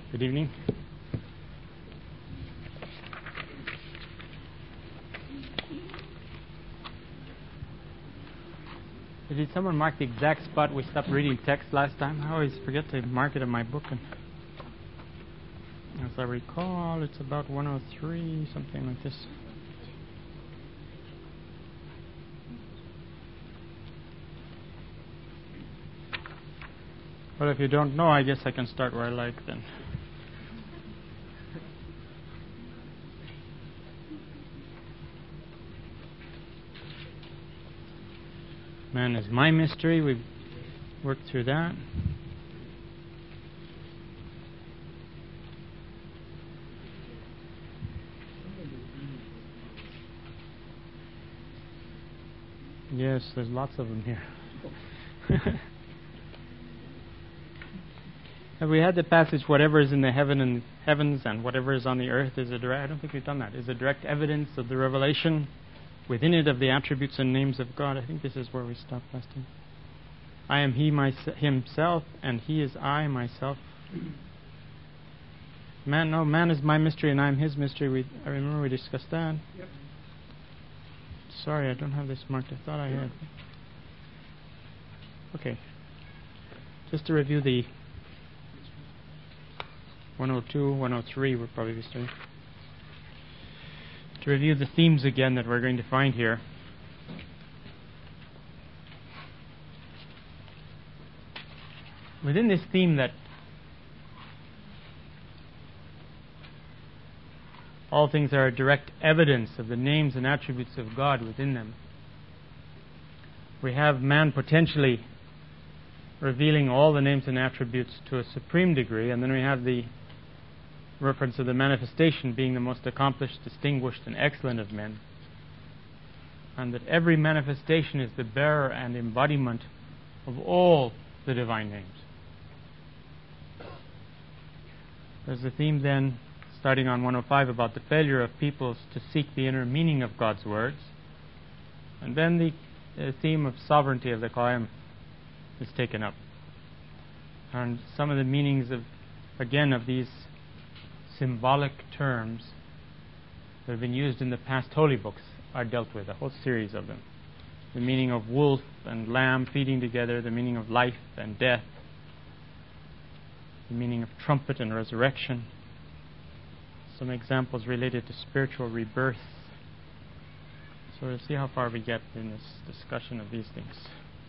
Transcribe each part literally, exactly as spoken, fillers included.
Good evening. Did someone mark the exact spot we stopped reading text last time? I always forget to mark it in my book. And as I recall, it's about one oh three, something like this. Well, if you don't know, I guess I can start where I like then. Man is my mystery. We've worked through that. Yes, there's lots of them here. Have we had the passage, whatever is in the heaven and heavens and whatever is on the earth is a direct, I don't think we've done that, is a direct evidence of the revelation within it of the attributes and names of God. I think this is where we stopped last time. I am He my, Himself, and He is I myself. Man, no, man is my mystery, and I am His mystery. We, I remember we discussed that. Yep. Sorry, I don't have this marked. I thought I had. Okay. Just to review the one oh two, one oh three, we'll probably be starting. To review the themes again that we're going to find here. Within this theme that all things are a direct evidence of the names and attributes of God within them, we have man potentially revealing all the names and attributes to a supreme degree, and then we have the reference of the manifestation being the most accomplished, distinguished, and excellent of men, and that every manifestation is the bearer and embodiment of all the divine names. There's a theme then, starting on one oh five, about the failure of peoples to seek the inner meaning of God's words, and then the uh, theme of sovereignty of the Qaim is taken up, and some of the meanings of, again, of these symbolic terms that have been used in the past holy books are dealt with, a whole series of them. The meaning of wolf and lamb feeding together, the meaning of life and death, the meaning of trumpet and resurrection, some examples related to spiritual rebirth. So we'll see how far we get in this discussion of these things.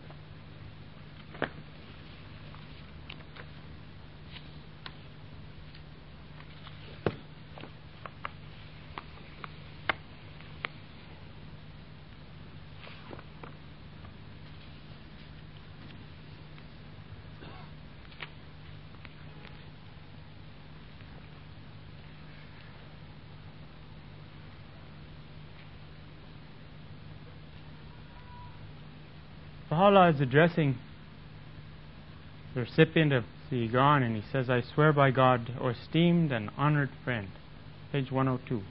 Baha'u'llah is addressing the recipient of the Quran, and he says, I swear by God, O esteemed and honored friend. Page one oh two.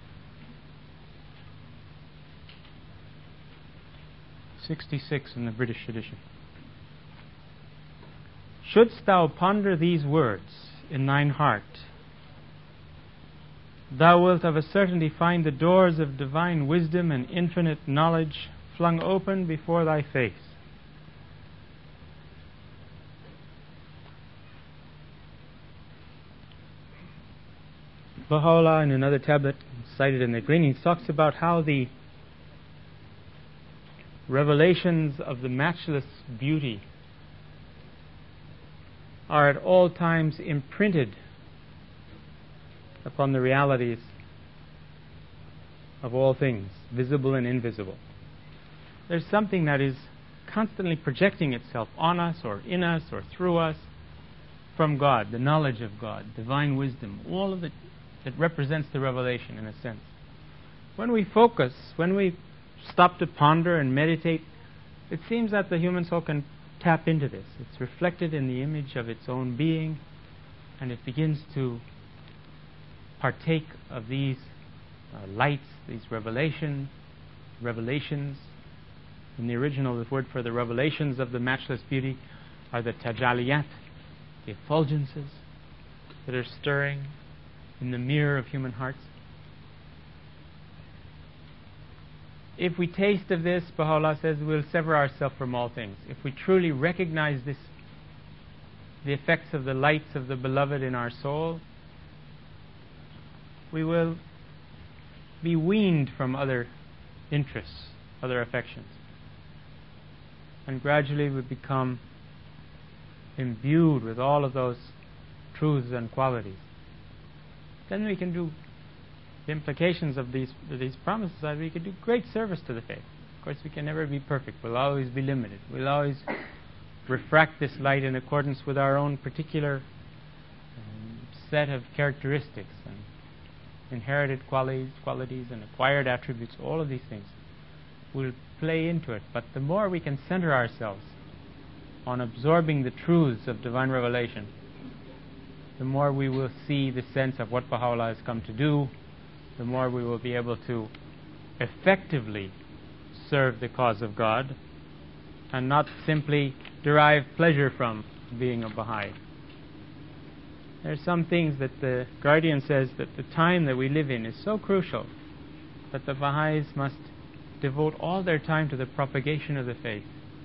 sixty-six in the British edition. Shouldst thou ponder these words in thine heart, thou wilt of a certainty find the doors of divine wisdom and infinite knowledge flung open before thy face. Baha'u'llah, in another tablet cited in the Gleanings, talks about how the revelations of the matchless beauty are at all times imprinted upon the realities of all things, visible and invisible. There's something that is constantly projecting itself on us or in us or through us from God, the knowledge of God, divine wisdom, all of it that represents the revelation in a sense. When we focus, when we stop to ponder and meditate, it seems that the human soul can tap into this. It's reflected in the image of its own being, and it begins to partake of these uh, lights, these revelation, revelations. In the original, the word for the revelations of the matchless beauty are the tajaliyat, the effulgences. that are stirring in the mirror of human hearts. If we taste of this, Baha'u'llah says, we'll sever ourselves from all things. If we truly recognize this, the effects of the lights of the Beloved in our soul, we will be weaned from other interests, other affections. And gradually we become imbued with all of those truths and qualities. Then we can do the implications of these of these promises that we can do great service to the faith. Of course, we can never be perfect. We'll always be limited. We'll always refract this light in accordance with our own particular um, set of characteristics and inherited qualities, qualities and acquired attributes. All of these things will play into it. But the more we can center ourselves on absorbing the truths of divine revelation, the more we will see the sense of what Baha'u'llah has come to do, the more we will be able to effectively serve the cause of God and not simply derive pleasure from being a Baha'i. There are some things that the Guardian says that the time that we live in is so crucial that the Baha'is must devote all their time to the propagation of the faith.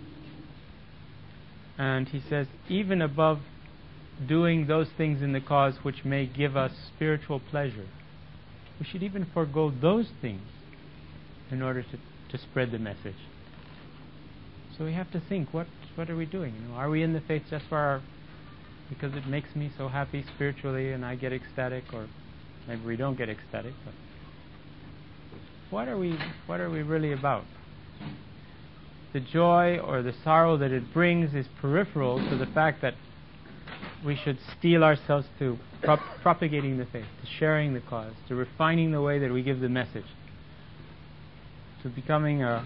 And he says, even above doing those things in the cause which may give us spiritual pleasure, we should even forego those things in order to, to spread the message. So we have to think, what what are we doing? You know, are we in the faith just for our, because it makes me so happy spiritually and I get ecstatic, or maybe we don't get ecstatic, but what are we what are we really about? The joy or the sorrow that it brings is peripheral to the fact that we should steel ourselves to prop- propagating the faith, to sharing the cause, to refining the way that we give the message, to becoming a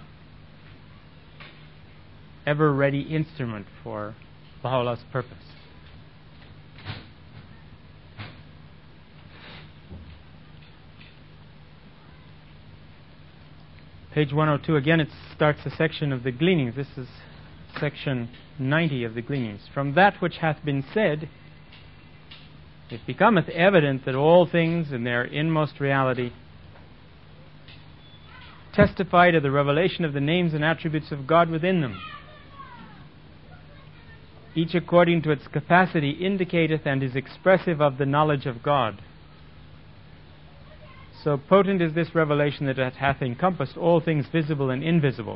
ever-ready instrument for Baha'u'llah's purpose. Page one oh two, again it starts a section of the gleanings. This is section ninety of the gleanings. From that which hath been said, it becometh evident that all things in their inmost reality testify to the revelation of the names and attributes of God within them. Each according to its capacity indicateth and is expressive of the knowledge of God. So potent is this revelation that it hath encompassed all things visible and invisible.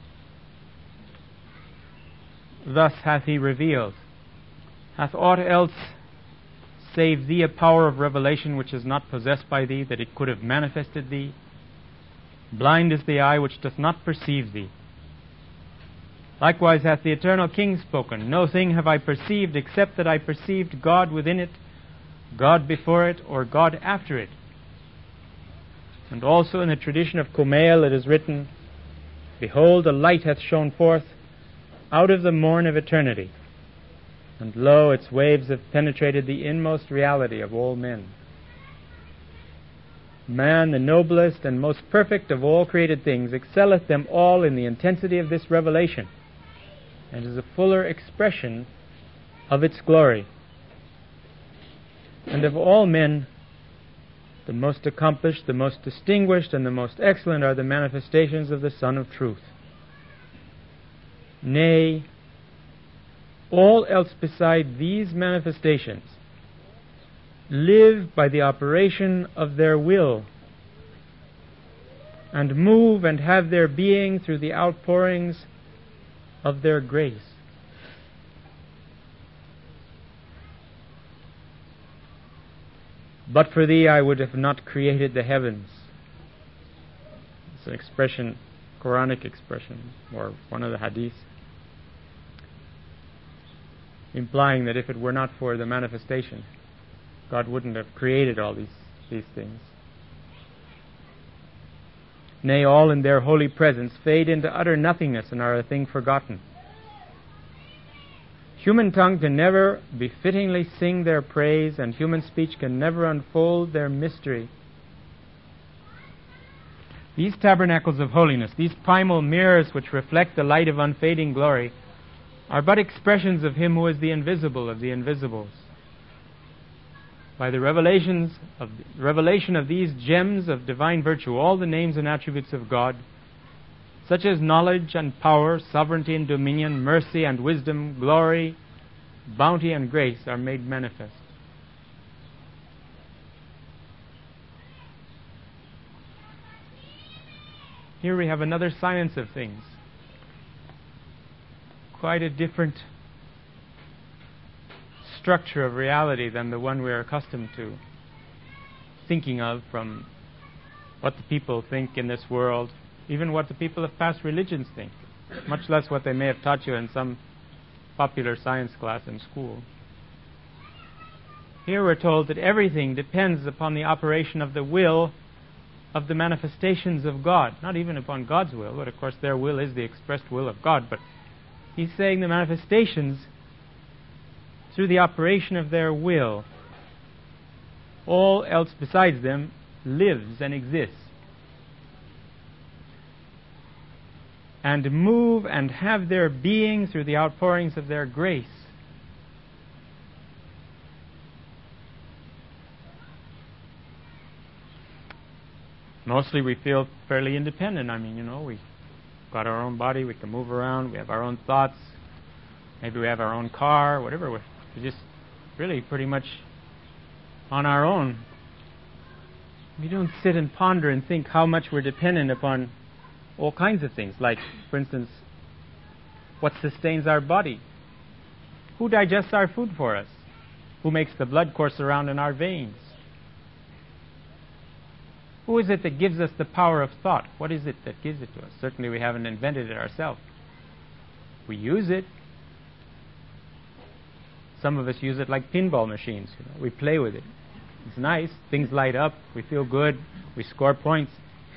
Thus hath he revealed. Hath aught else save thee a power of revelation which is not possessed by thee, that it could have manifested thee? Blind is the eye which doth not perceive thee. Likewise hath the Eternal King spoken, no thing have I perceived except that I perceived God within it, God before it, or God after it. And also in the tradition of Kumail it is written, behold, a light hath shone forth out of the morn of eternity, and lo, its waves have penetrated the inmost reality of all men. Man, the noblest and most perfect of all created things, excelleth them all in the intensity of this revelation, and is a fuller expression of its glory. And of all men, the most accomplished, the most distinguished, and the most excellent are the manifestations of the Sun of Truth. Nay, all else beside these manifestations live by the operation of their will, and move and have their being through the outpourings of their grace. But for thee I would have not created the heavens. It's an expression, Quranic expression, or one of the hadiths, implying that if it were not for the manifestation, God wouldn't have created all these, these things. Nay, all in their holy presence fade into utter nothingness and are a thing forgotten. Human tongue can never befittingly sing their praise, and human speech can never unfold their mystery. These tabernacles of holiness, these primal mirrors which reflect the light of unfading glory, are but expressions of Him who is the invisible of the invisibles. By the revelations of revelation of these gems of divine virtue, all the names and attributes of God, such as knowledge and power, sovereignty and dominion, mercy and wisdom, glory, bounty and grace, are made manifest. Here we have another science of things. Quite a different structure of reality than the one we are accustomed to thinking of from what the people think in this world, even what the people of past religions think, much less what they may have taught you in some popular science class in school. Here we're told that everything depends upon the operation of the will of the manifestations of God, not even upon God's will, but of course their will is the expressed will of God, but he's saying the manifestations through the operation of their will. All else besides them lives and exists, and move and have their being through the outpourings of their grace. Mostly we feel fairly independent. I mean, you know, we've got our own body, we can move around, we have our own thoughts, maybe we have our own car, whatever. We're just really pretty much on our own. We don't sit and ponder and think how much we're dependent upon all kinds of things, like, for instance, what sustains our body? Who digests our food for us? Who makes the blood course around in our veins? Who is it that gives us the power of thought? What is it that gives it to us? Certainly we haven't invented it ourselves. We use it. Some of us use it like pinball machines. You know? We play with it. It's nice. Things light up. We feel good. We score points.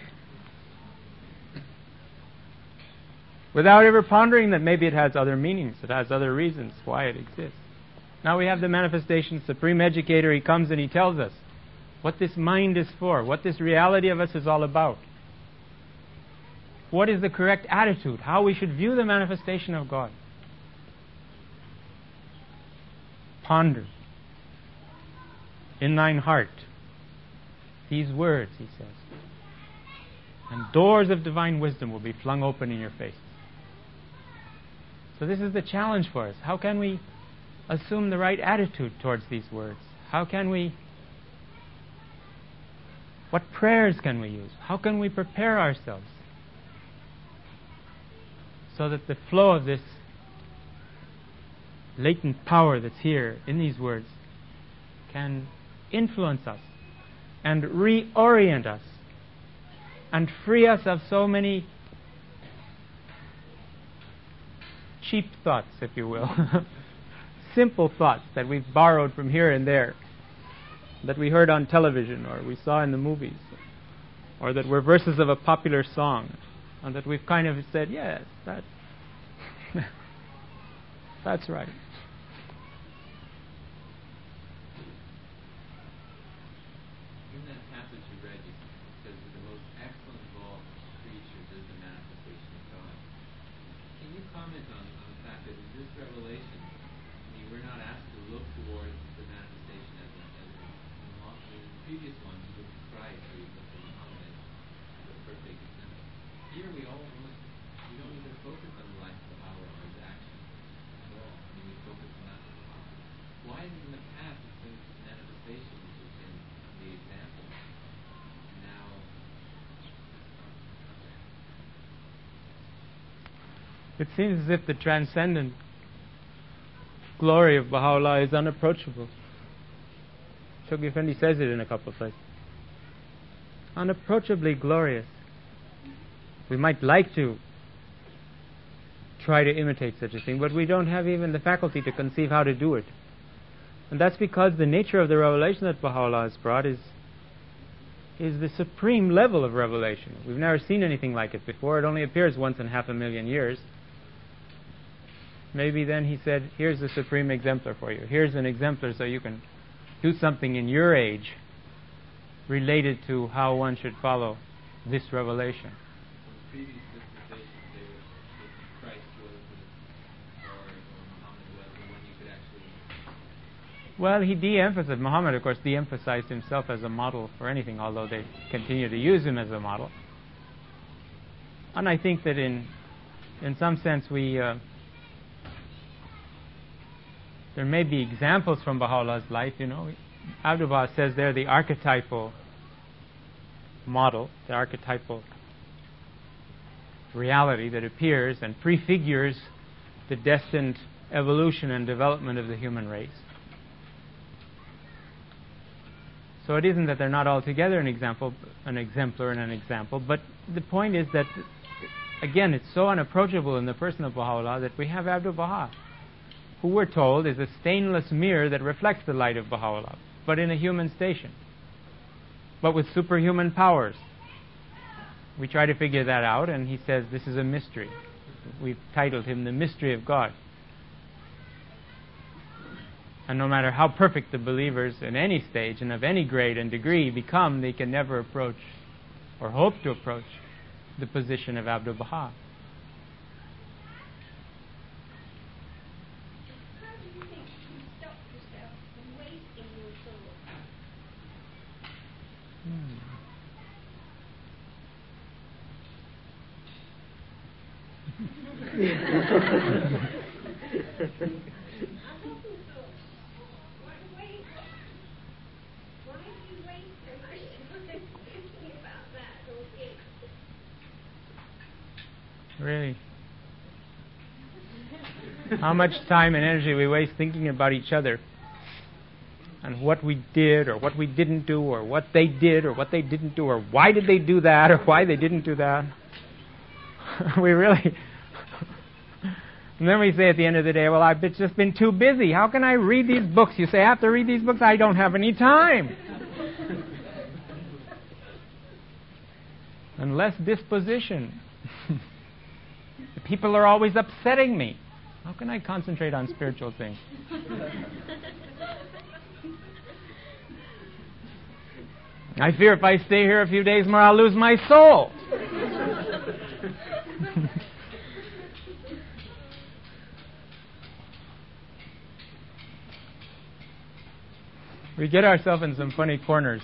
Without ever pondering that maybe it has other meanings. It has other reasons why it exists. Now we have the manifestation, Supreme Educator. He comes and he tells us what this mind is for, what this reality of us is all about. What is the correct attitude, how we should view the manifestation of God. Ponder in thine heart these words, he says, and doors of divine wisdom will be flung open in your faces. So this is the challenge for us. How can we assume the right attitude towards these words? How can we What prayers can we use? How can we prepare ourselves so that the flow of this latent power that's here in these words can influence us and reorient us and free us of so many cheap thoughts, if you will, simple thoughts that we've borrowed from here and there, that we heard on television or we saw in the movies, or that were verses of a popular song, and that we've kind of said, yes, that, that's right. In that passage you read, it says that the most excellent of all creatures is the manifestation of God. Can you comment on, on the fact that in this revelation, I mean, we're not asked to look towards the manifestation as a, as a in the previous ones, you look at Christ, or you look at Muhammad as a perfect example. Here we all we don't even focus on the life of power or his action at all. I mean, we focus on that power. Why is it in the past it's been manifestation which has been the example? Now, It seems as if the transcendent glory of Baha'u'llah is unapproachable. Shoghi Effendi says it in a couple of places. Unapproachably glorious. We might like to try to imitate such a thing, but we don't have even the faculty to conceive how to do it. And that's because the nature of the revelation that Baha'u'llah has brought is is the supreme level of revelation. We've never seen anything like it before. It only appears once in half a million years. Maybe then he said, here's the supreme exemplar for you. Here's an exemplar so you can do something in your age related to how one should follow this revelation. from previous dispensations, they were, Christ was, the, or, or Muhammad was the one you could actually. Well, he de-emphasized, Muhammad, of course, de-emphasized himself as a model for anything, although they continue to use him as a model. And I think that in in some sense we uh, there may be examples from Baha'u'llah's life, you know. Abdu'l-Baha says there the archetypal model, the archetypal reality that appears and prefigures the destined evolution and development of the human race. So it isn't that they're not altogether an example, an exemplar and an example, but the point is that, again, it's so unapproachable in the person of Baha'u'llah that we have Abdu'l-Baha, who we're told is a stainless mirror that reflects the light of Baha'u'llah, but in a human station, but with superhuman powers. We try to figure that out, and he says this is a mystery. We've titled him The Mystery of God. And no matter how perfect the believers in any stage and of any grade and degree become, they can never approach or hope to approach the position of Abdu'l-Baha. How do you think you can stop yourself from wasting your thoughts? Hmm. Really? How much time and energy we waste thinking about each other and what we did or what we didn't do or what they did or what they didn't do or why did they do that or why they didn't do that. We really... And then we say at the end of the day, well, I've just been too busy. How can I read these books? You say, I have to read these books? I don't have any time. And less disposition. The people are always upsetting me. How can I concentrate on spiritual things? I fear if I stay here a few days more, I'll lose my soul. We get ourselves in some funny corners.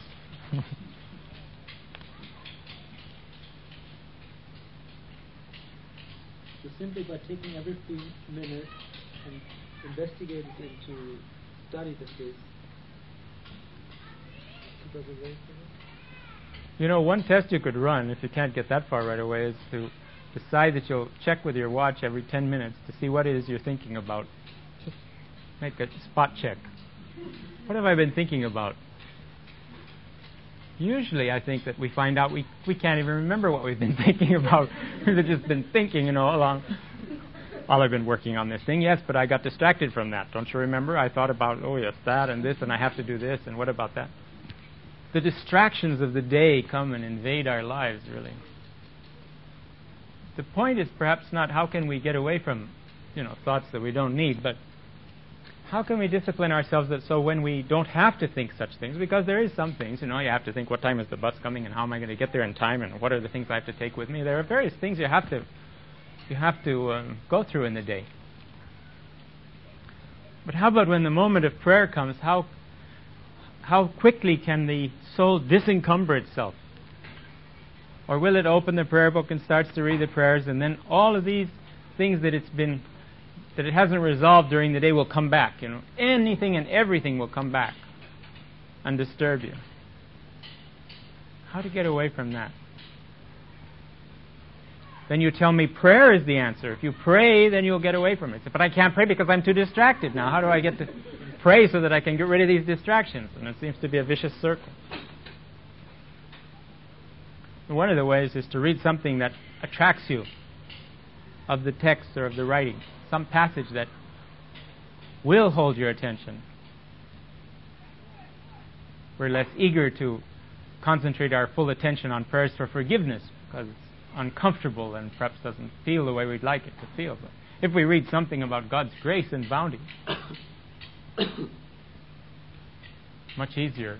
So simply by taking every few minutes and investigating into study the case, it does away from it? You know, one test you could run, if you can't get that far right away, is to decide that you'll check with your watch every ten minutes to see what it is you're thinking about. Just make a spot check. What have I been thinking about? Usually I think that we find out we, we can't even remember what we've been thinking about. We've just been thinking, you know, along while I've been working on this thing. Yes, but I got distracted from that. Don't you remember? I thought about, oh yes, that and this, and I have to do this, and what about that? The distractions of the day come and invade our lives, really. The point is perhaps not how can we get away from, you know, thoughts that we don't need, but how can we discipline ourselves that so when we don't have to think such things, because there is some things, you know, you have to think what time is the bus coming and how am I going to get there in time and what are the things I have to take with me. There are various things you have to you have to um, go through in the day. But how about when the moment of prayer comes, how how quickly can the soul disencumber itself? Or will it open the prayer book and starts to read the prayers, and then all of these things that it's been that it hasn't resolved during the day will come back, you know. Anything and everything will come back and disturb you. How to get away from that? Then you tell me prayer is the answer. If you pray, then you'll get away from it. But I can't pray because I'm too distracted now. How do I get to pray so that I can get rid of these distractions? And it seems to be a vicious circle. One of the ways is to read something that attracts you of the text or of the writing. Some passage that will hold your attention. We're less eager to concentrate our full attention on prayers for forgiveness because it's uncomfortable and perhaps doesn't feel the way we'd like it to feel. But if we read something about God's grace and bounty, much easier.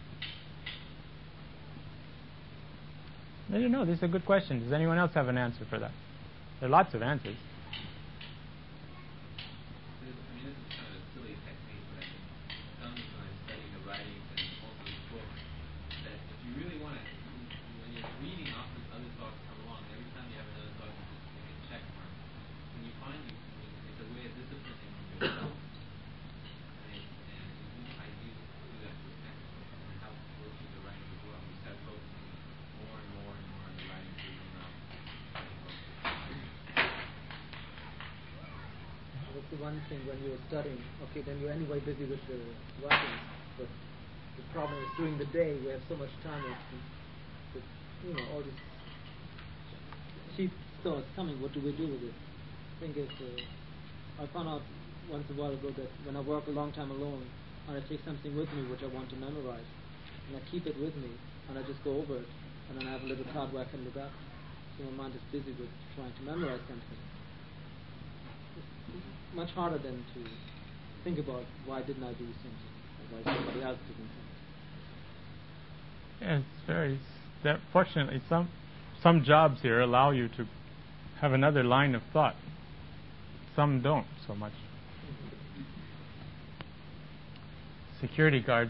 I don't know. This is a good question. Does anyone else have an answer for that? There are lots of answers. I mean, this is kind of a silly technique, but I can tell what's the one thing when you're studying? Okay, then you're anyway busy with the writing, but the problem is during the day we have so much time and, and you know, all these cheap thoughts coming. What do we do with it? I think it's, uh, I found out once a while ago that when I work a long time alone, and I take something with me which I want to memorize, and I keep it with me, and I just go over it, and then I have a little card where I can look up. So my mind is busy with trying to memorize something. It's much harder than to think about why didn't I do something, or why somebody else didn't something. Yeah, it's very. That fortunately, some some jobs here allow you to have another line of thought. Some don't so much. Security guards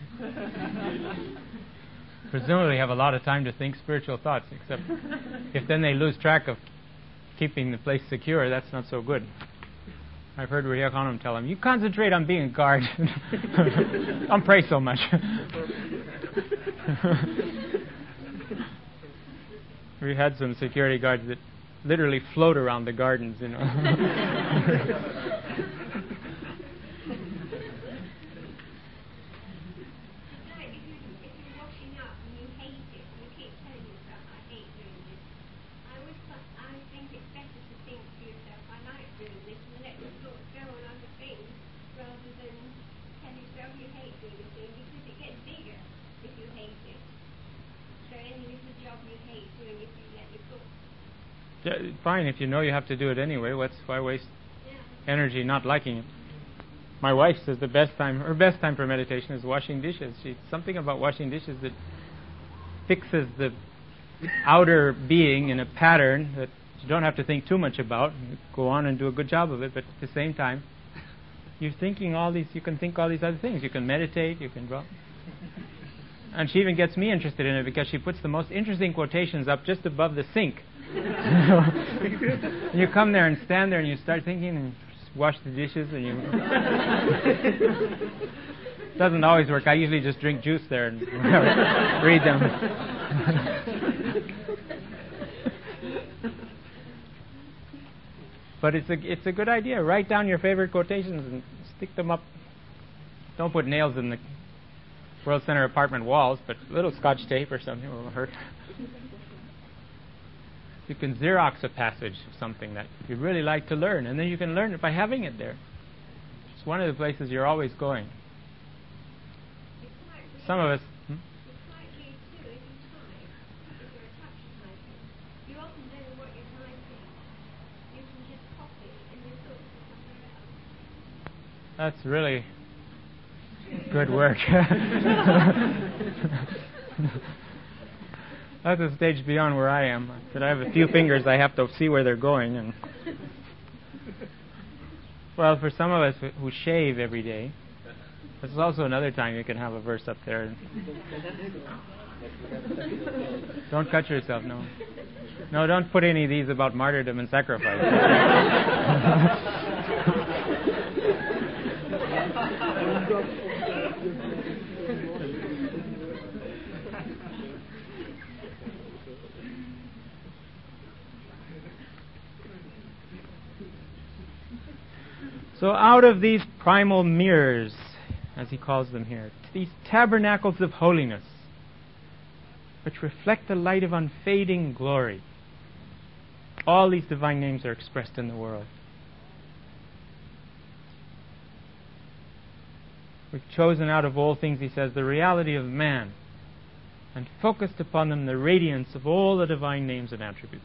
presumably have a lot of time to think spiritual thoughts, except if then they lose track of keeping the place secure, that's not so good. I've heard Riya Khanum tell him, you concentrate on being a guard. Don't pray so much. We had some security guards that literally float around the gardens, you know. Yeah, fine, if you know you have to do it anyway, what's why waste energy not liking it? My wife says the best time, her best time for meditation is washing dishes. She's something about washing dishes that fixes the outer being in a pattern that you don't have to think too much about. You go on and do a good job of it, but at the same time, you're thinking all these. You can think all these other things. You can meditate. You can draw. And she even gets me interested in it because she puts the most interesting quotations up just above the sink. You come there and stand there and you start thinking and wash the dishes and you doesn't always work. I usually just drink juice there and read them. But it's a it's a good idea. Write down your favorite quotations and stick them up. Don't put nails in the World Center apartment walls, but a little Scotch tape or something won't hurt. You can Xerox a passage of something that you really like to learn, and then you can learn it by having it there. It's one of the places you're always going. Some of us... Hmm? That's really good work. That's a stage beyond where I am. But I have a few fingers, I have to see where they're going. And well, for some of us who shave every day, this is also another time you can have a verse up there. Don't cut yourself, no. No, don't put any of these about martyrdom and sacrifice. So out of these primal mirrors, as he calls them here, these tabernacles of holiness, which reflect the light of unfading glory, all these divine names are expressed in the world. We've chosen out of all things, he says, the reality of man, and focused upon them the radiance of all the divine names and attributes.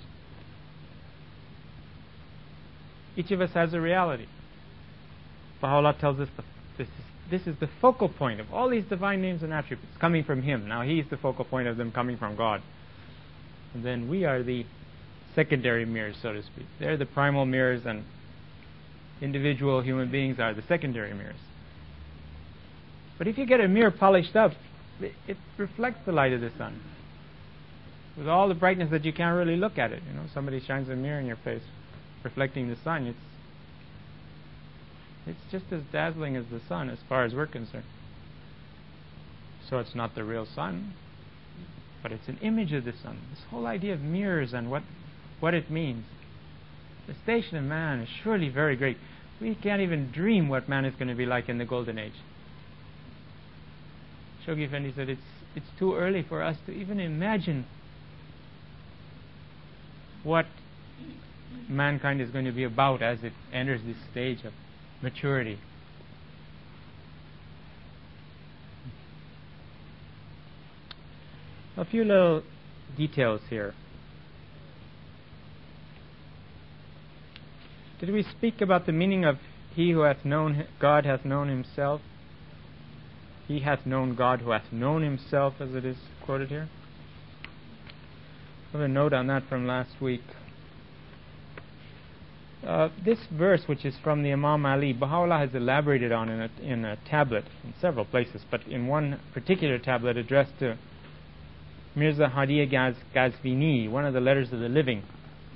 Each of us has a reality. Baha'u'llah tells us the, this, is, this is the focal point of all these divine names and attributes coming from him. Now he's the focal point of them coming from God. And then we are the secondary mirrors, so to speak. They're the primal mirrors, and individual human beings are the secondary mirrors. But if you get a mirror polished up, it, it reflects the light of the sun. With all the brightness that you can't really look at it. You know, somebody shines a mirror in your face, reflecting the sun. It's It's just as dazzling as the sun as far as we're concerned. So it's not the real sun, but it's an image of the sun. This whole idea of mirrors and what, what it means. The station of man is surely very great. We can't even dream what man is going to be like in the golden age. Shoghi Effendi said it's, it's too early for us to even imagine what mankind is going to be about as it enters this stage of maturity. A few little details here. Did we speak about the meaning of he who hath known God hath known himself? He hath known God who hath known himself, as it is quoted here. I have a note on that from last week. Uh, this verse, which is from the Imam Ali, Baha'u'llah has elaborated on in a, in a tablet in several places, but in one particular tablet addressed to Mirza Hadiya Gaz, Ghazvini, one of the letters of the living.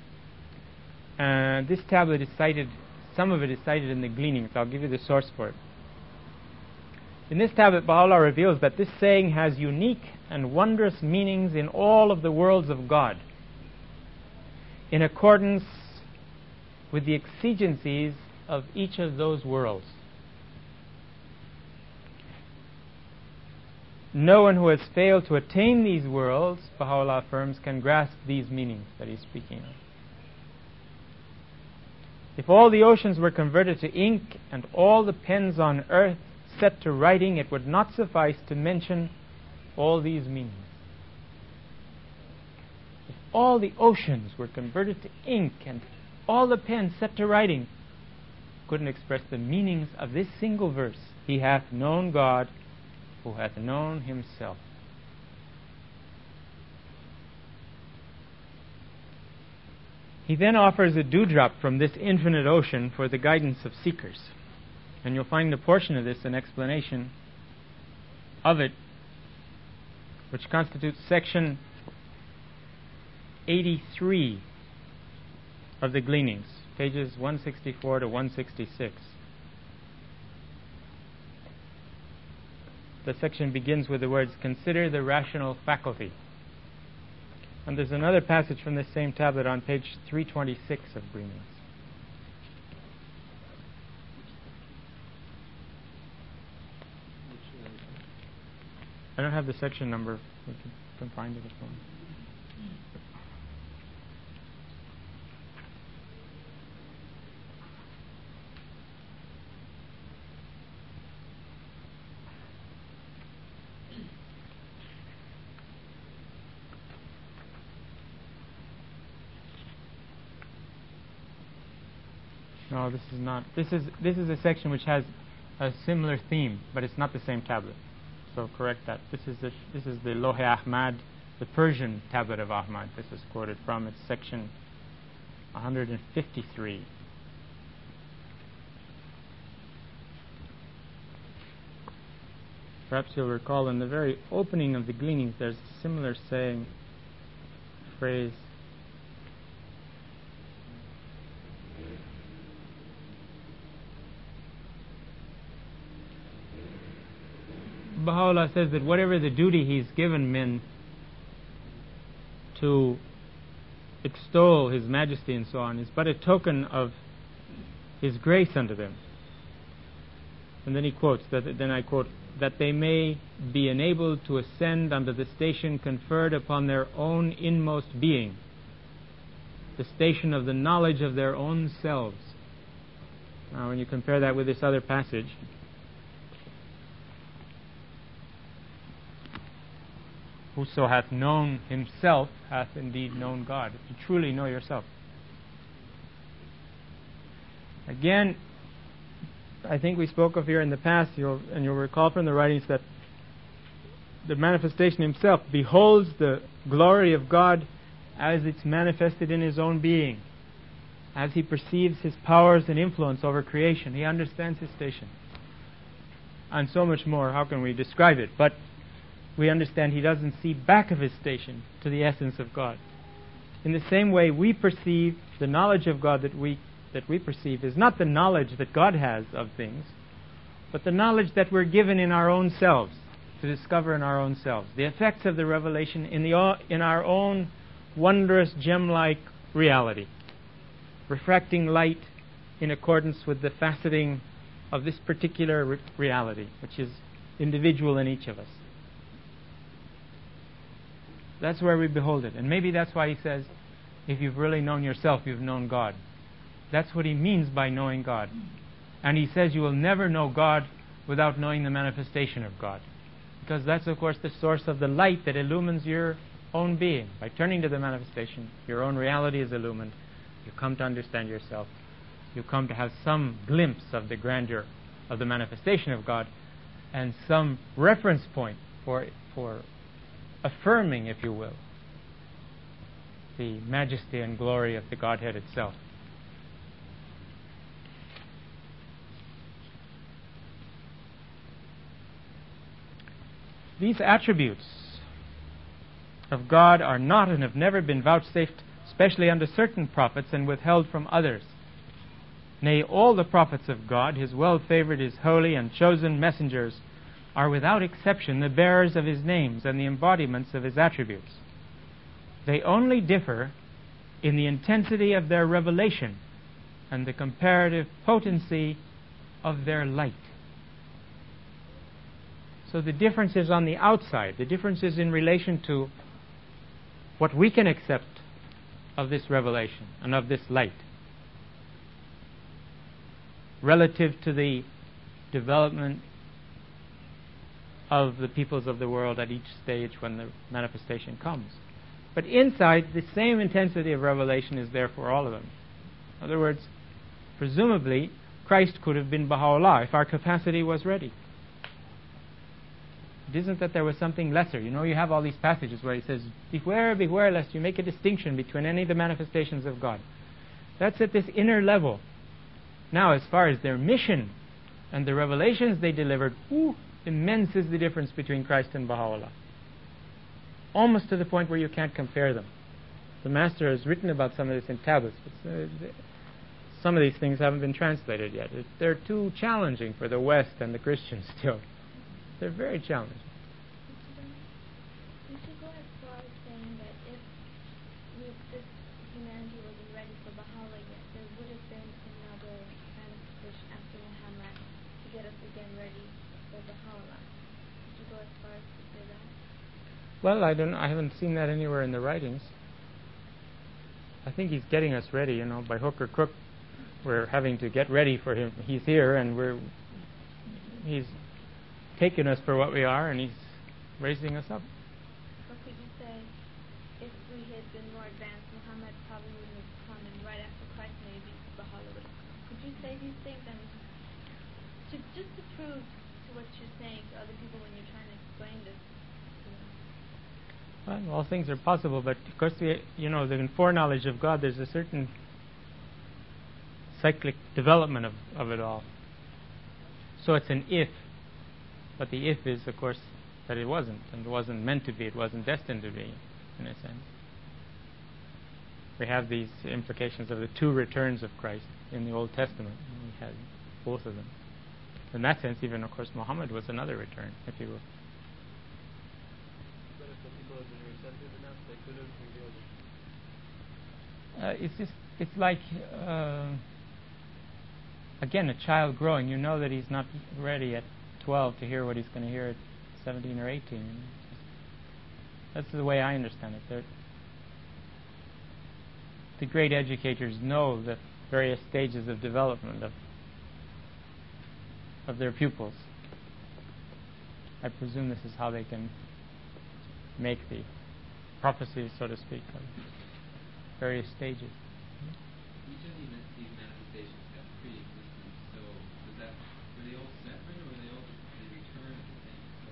Uh, this tablet is cited, some of it is cited in the Gleanings. I'll give you the source for it. In this tablet, Baha'u'llah reveals that this saying has unique and wondrous meanings in all of the worlds of God, in accordance with the exigencies of each of those worlds. No one who has failed to attain these worlds, Baha'u'llah affirms, can grasp these meanings that he's speaking of. If all the oceans were converted to ink and all the pens on earth set to writing, it would not suffice to mention all these meanings. If all the oceans were converted to ink and all the pens set to writing, couldn't express the meanings of this single verse. He hath known God who hath known himself. He then offers a dewdrop from this infinite ocean for the guidance of seekers. And you'll find a portion of this, an explanation of it, which constitutes section eighty-three of the Gleanings, pages one sixty-four to one sixty-six. The section begins with the words, "Consider the rational faculty." And there's another passage from this same tablet on page three twenty-six of Gleanings. I don't have the section number. We can, can find it if you want. No, this is not. This is this is a section which has a similar theme, but it's not the same tablet. So correct that. This is the this is the Lohe Ahmad, the Persian tablet of Ahmad. This is quoted from. It's section one hundred fifty-three. Perhaps you'll recall in the very opening of the Gleanings, there's a similar saying, phrase. Baha'u'llah says that whatever the duty he's given men to extol his majesty and so on is but a token of his grace unto them. And then he quotes, that, then I quote, that they may be enabled to ascend unto the station conferred upon their own inmost being, the station of the knowledge of their own selves. Now when you compare that with this other passage, whoso hath known himself hath indeed known God. If you truly know yourself. Again, I think we spoke of here in the past, you'll, and you'll recall from the writings that the manifestation himself beholds the glory of God as it's manifested in his own being. As he perceives his powers and influence over creation, he understands his station. And so much more, how can we describe it? But we understand he doesn't see back of his station to the essence of God. In the same way, we perceive the knowledge of God that we that we perceive is not the knowledge that God has of things, but the knowledge that we're given in our own selves, to discover in our own selves. The effects of the revelation in the in our own wondrous gem-like reality, refracting light in accordance with the faceting of this particular re- reality, which is individual in each of us. That's where we behold it. And maybe that's why he says, if you've really known yourself, you've known God. That's what he means by knowing God. And he says you will never know God without knowing the manifestation of God. Because that's, of course, the source of the light that illumines your own being. By turning to the manifestation, your own reality is illumined. You come to understand yourself. You come to have some glimpse of the grandeur of the manifestation of God and some reference point for for affirming, if you will, the majesty and glory of the Godhead itself. These attributes of God are not and have never been vouchsafed specially unto certain prophets and withheld from others. Nay, all the prophets of God, his well-favored, his holy and chosen messengers, are without exception the bearers of his names and the embodiments of his attributes. They only differ in the intensity of their revelation and the comparative potency of their light. So the difference is on the outside. The difference is in relation to what we can accept of this revelation and of this light relative to the development of the peoples of the world at each stage when the manifestation comes. But inside, the same intensity of revelation is there for all of them. In other words, presumably, Christ could have been Baha'u'llah if our capacity was ready. It isn't that there was something lesser. You know, you have all these passages where he says, beware, beware, lest you make a distinction between any of the manifestations of God. That's at this inner level. Now, as far as their mission and the revelations they delivered, whew, immense is the difference between Christ and Baha'u'llah. Almost to the point where you can't compare them. The Master has written about some of this in tablets, but uh, some of these things haven't been translated yet. It, they're too challenging for the West and the Christians still. They're very challenging. We should go as far as saying that if we, this humanity wasn't ready for Baha'u'llah yet, there would have been another manifestation after Muhammad to get us again ready for Baha'u'llah. Would you go as far as to say that? Well, I don't. I haven't seen that anywhere in the writings. I think he's getting us ready, you know, by hook or crook. We're having to get ready for him. He's here, and we're he's taken us for what we are, and he's raising us up. Or could you say, if we had been more advanced, Muhammad probably wouldn't have come, and right after Christ, maybe Baha'u'llah would have come. Could you say these things, and to, just to prove to what you're saying to other people when you're trying to explain this? You know? Well, all things are possible, but of course, we, you know, in foreknowledge of God, there's a certain cyclic development of, of it all. So it's an if. But the if is, of course, that it wasn't, and it wasn't meant to be, it wasn't destined to be, in a sense. We have these implications of the two returns of Christ in the Old Testament. We had both of them. In that sense, even, of course, Muhammad was another return, if you will. But if the people have been receptive enough, they could have revealed it. Uh, it's just, it's like, uh, again, a child growing. You know that he's not ready at twelve to hear what he's going to hear at seventeen or eighteen. That's the way I understand it. They're, the great educators know the various stages of development of of their pupils. I presume this is how they can make the prophecies, so to speak, of various stages. Each of these these manifestations have pre-existence, so was that, were they all separate, or were they all they return at the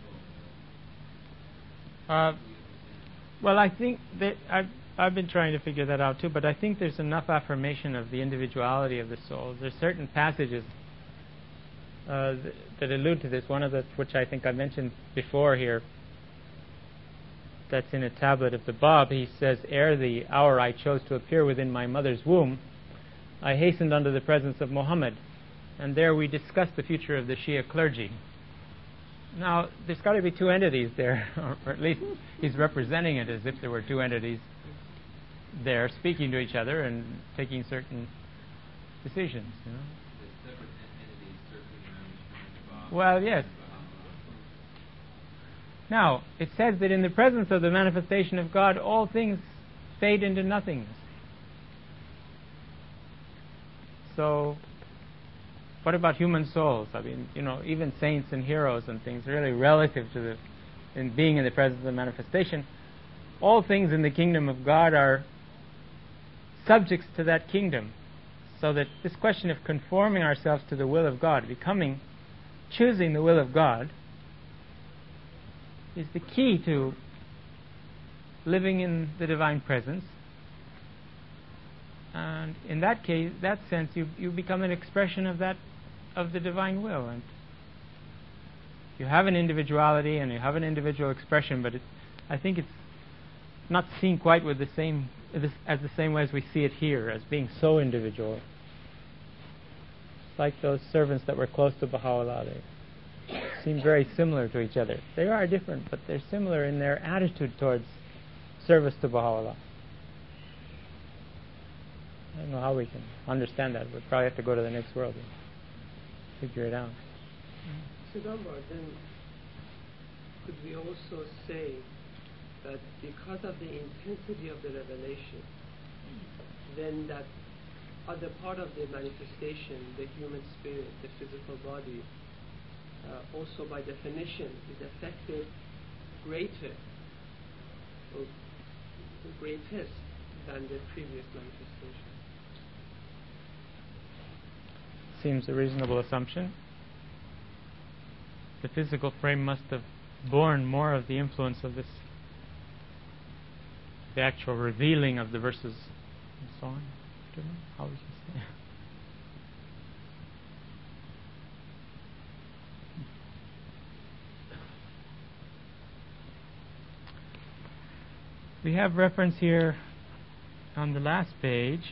same soul? Uh, well, I think that I've, I've been trying to figure that out too, but I think there's enough affirmation of the individuality of the soul. There's certain passages uh, th- that allude to this. One of the, which I think I mentioned before here, that's in a tablet of the Bab. He says, ere the hour I chose to appear within my mother's womb, I hastened unto the presence of Muhammad. And there we discussed the future of the Shia clergy. Now, there's got to be two entities there, or at least he's representing it as if there were two entities there speaking to each other and taking certain decisions. You know? The separate en- entities circling around each other. Well, yes. Now, it says that in the presence of the manifestation of God, all things fade into nothingness. So, what about human souls? I mean, you know, even saints and heroes and things, really relative to the in being in the presence of the manifestation, all things in the kingdom of God are subjects to that kingdom. So that this question of conforming ourselves to the will of God, becoming, choosing the will of God, is the key to living in the divine presence. And in that case, that sense, you you become an expression of that, of the divine will. And you have an individuality and you have an individual expression, but it's, I think it's not seen quite with the same as the same way as we see it here, as being so individual. It's like those servants that were close to Baha'u'llah. They seem very similar to each other. They are different, but they're similar in their attitude towards service to Baha'u'llah. I don't know how we can understand that. We'll probably have to go to the next world and figure it out. Siddhambar, then could we also say that because of the intensity of the revelation, then that other part of the manifestation, the human spirit, the physical body, uh, also by definition is affected greater or greatest than the previous manifestation? Seems a reasonable assumption. The physical frame must have borne more of the influence of this, the actual revealing of the verses and so on. I don't know. How would you say? We have reference here on the last page.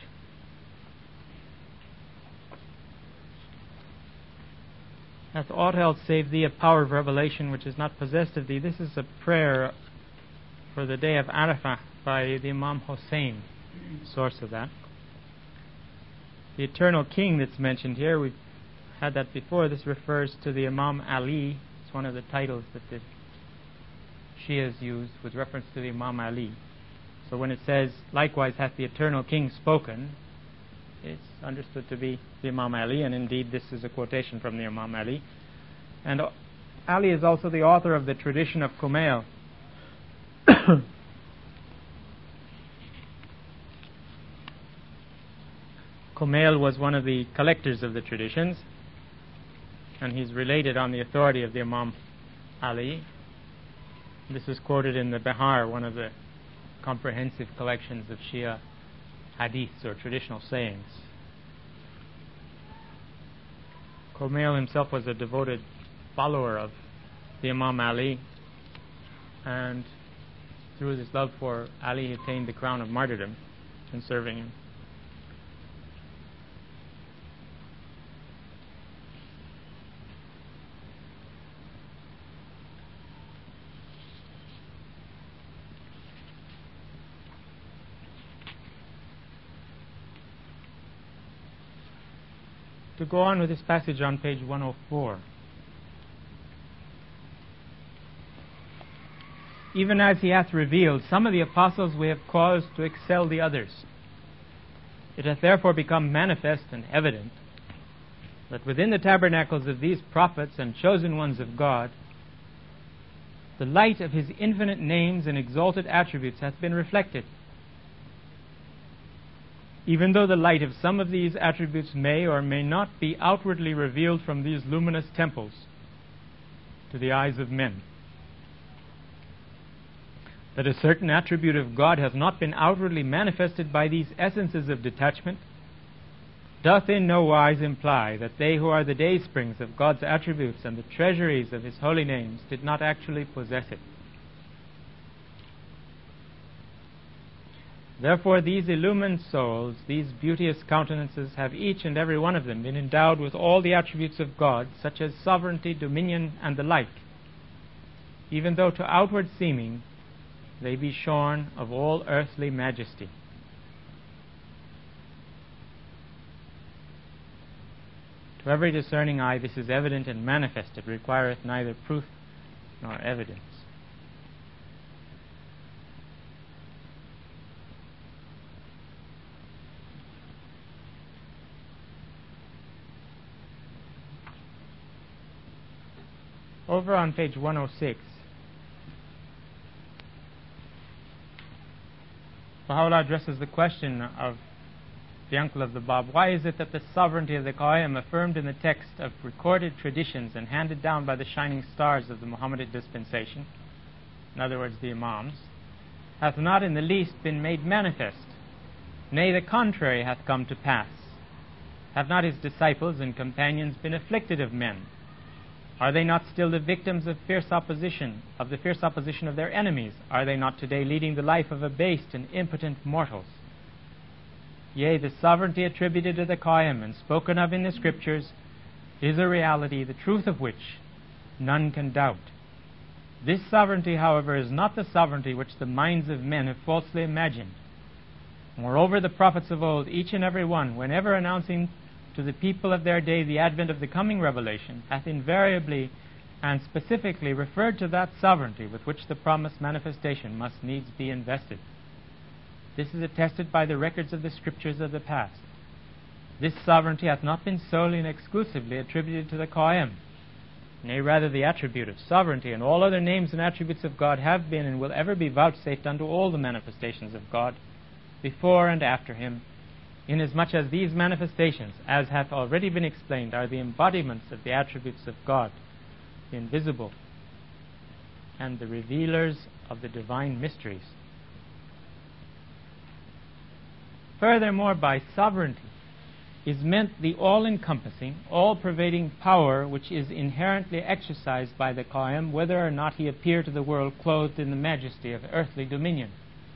Hath aught else save thee a power of revelation which is not possessed of thee. This is a prayer for the day of Arafah by the Imam Hussein, source of that. The eternal king that's mentioned here, we've had that before. This refers to the Imam Ali. It's one of the titles that the Shias use with reference to the Imam Ali. So when it says, likewise hath the eternal king spoken, it's understood to be the Imam Ali, and indeed this is a quotation from the Imam Ali. And Ali is also the author of the tradition of Kumail. Kumail was one of the collectors of the traditions, and he's related on the authority of the Imam Ali. This is quoted in the Bihar, one of the comprehensive collections of Shia hadiths or traditional sayings. Kumail himself was a devoted follower of the Imam Ali, and through his love for Ali, he attained the crown of martyrdom in serving him. To go on with this passage on page one oh four. Even as he hath revealed some of the apostles we have caused to excel the others. It hath therefore become manifest and evident that within the tabernacles of these prophets and chosen ones of God, the light of his infinite names and exalted attributes hath been reflected. Even though the light of some of these attributes may or may not be outwardly revealed from these luminous temples to the eyes of men. That a certain attribute of God hath not been outwardly manifested by these essences of detachment, doth in no wise imply that they who are the daysprings of God's attributes and the treasuries of his holy names did not actually possess it. Therefore these illumined souls, these beauteous countenances, have each and every one of them been endowed with all the attributes of God, such as sovereignty, dominion, and the like, even though to outward seeming they be shorn of all earthly majesty. To every discerning eye this is evident and manifest. It requireth neither proof nor evidence. Over on page one oh six, Baha'u'llah addresses the question of the uncle of the Bab. Why is it that the sovereignty of the Qayyim, affirmed in the text of recorded traditions and handed down by the shining stars of the Muhammadan dispensation, in other words the Imams, hath not in the least been made manifest? Nay, the contrary hath come to pass. Have not his disciples and companions been afflicted of men? Are they not still the victims of fierce opposition, of the fierce opposition of their enemies? Are they not today leading the life of abased and impotent mortals? Yea, the sovereignty attributed to the Qayyim and spoken of in the Scriptures is a reality, the truth of which none can doubt. This sovereignty, however, is not the sovereignty which the minds of men have falsely imagined. Moreover, the prophets of old, each and every one, whenever announcing to the people of their day the advent of the coming revelation, hath invariably and specifically referred to that sovereignty with which the promised manifestation must needs be invested. This is attested by the records of the Scriptures of the past. This sovereignty hath not been solely and exclusively attributed to the Qayyim. Nay, rather the attribute of sovereignty and all other names and attributes of God have been and will ever be vouchsafed unto all the manifestations of God, before and after him, inasmuch as these manifestations, as hath already been explained, are the embodiments of the attributes of God, the invisible, and the revealers of the divine mysteries. Furthermore, by sovereignty is meant the all-encompassing, all-pervading power which is inherently exercised by the Qayyim, whether or not he appear to the world clothed in the majesty of earthly dominion.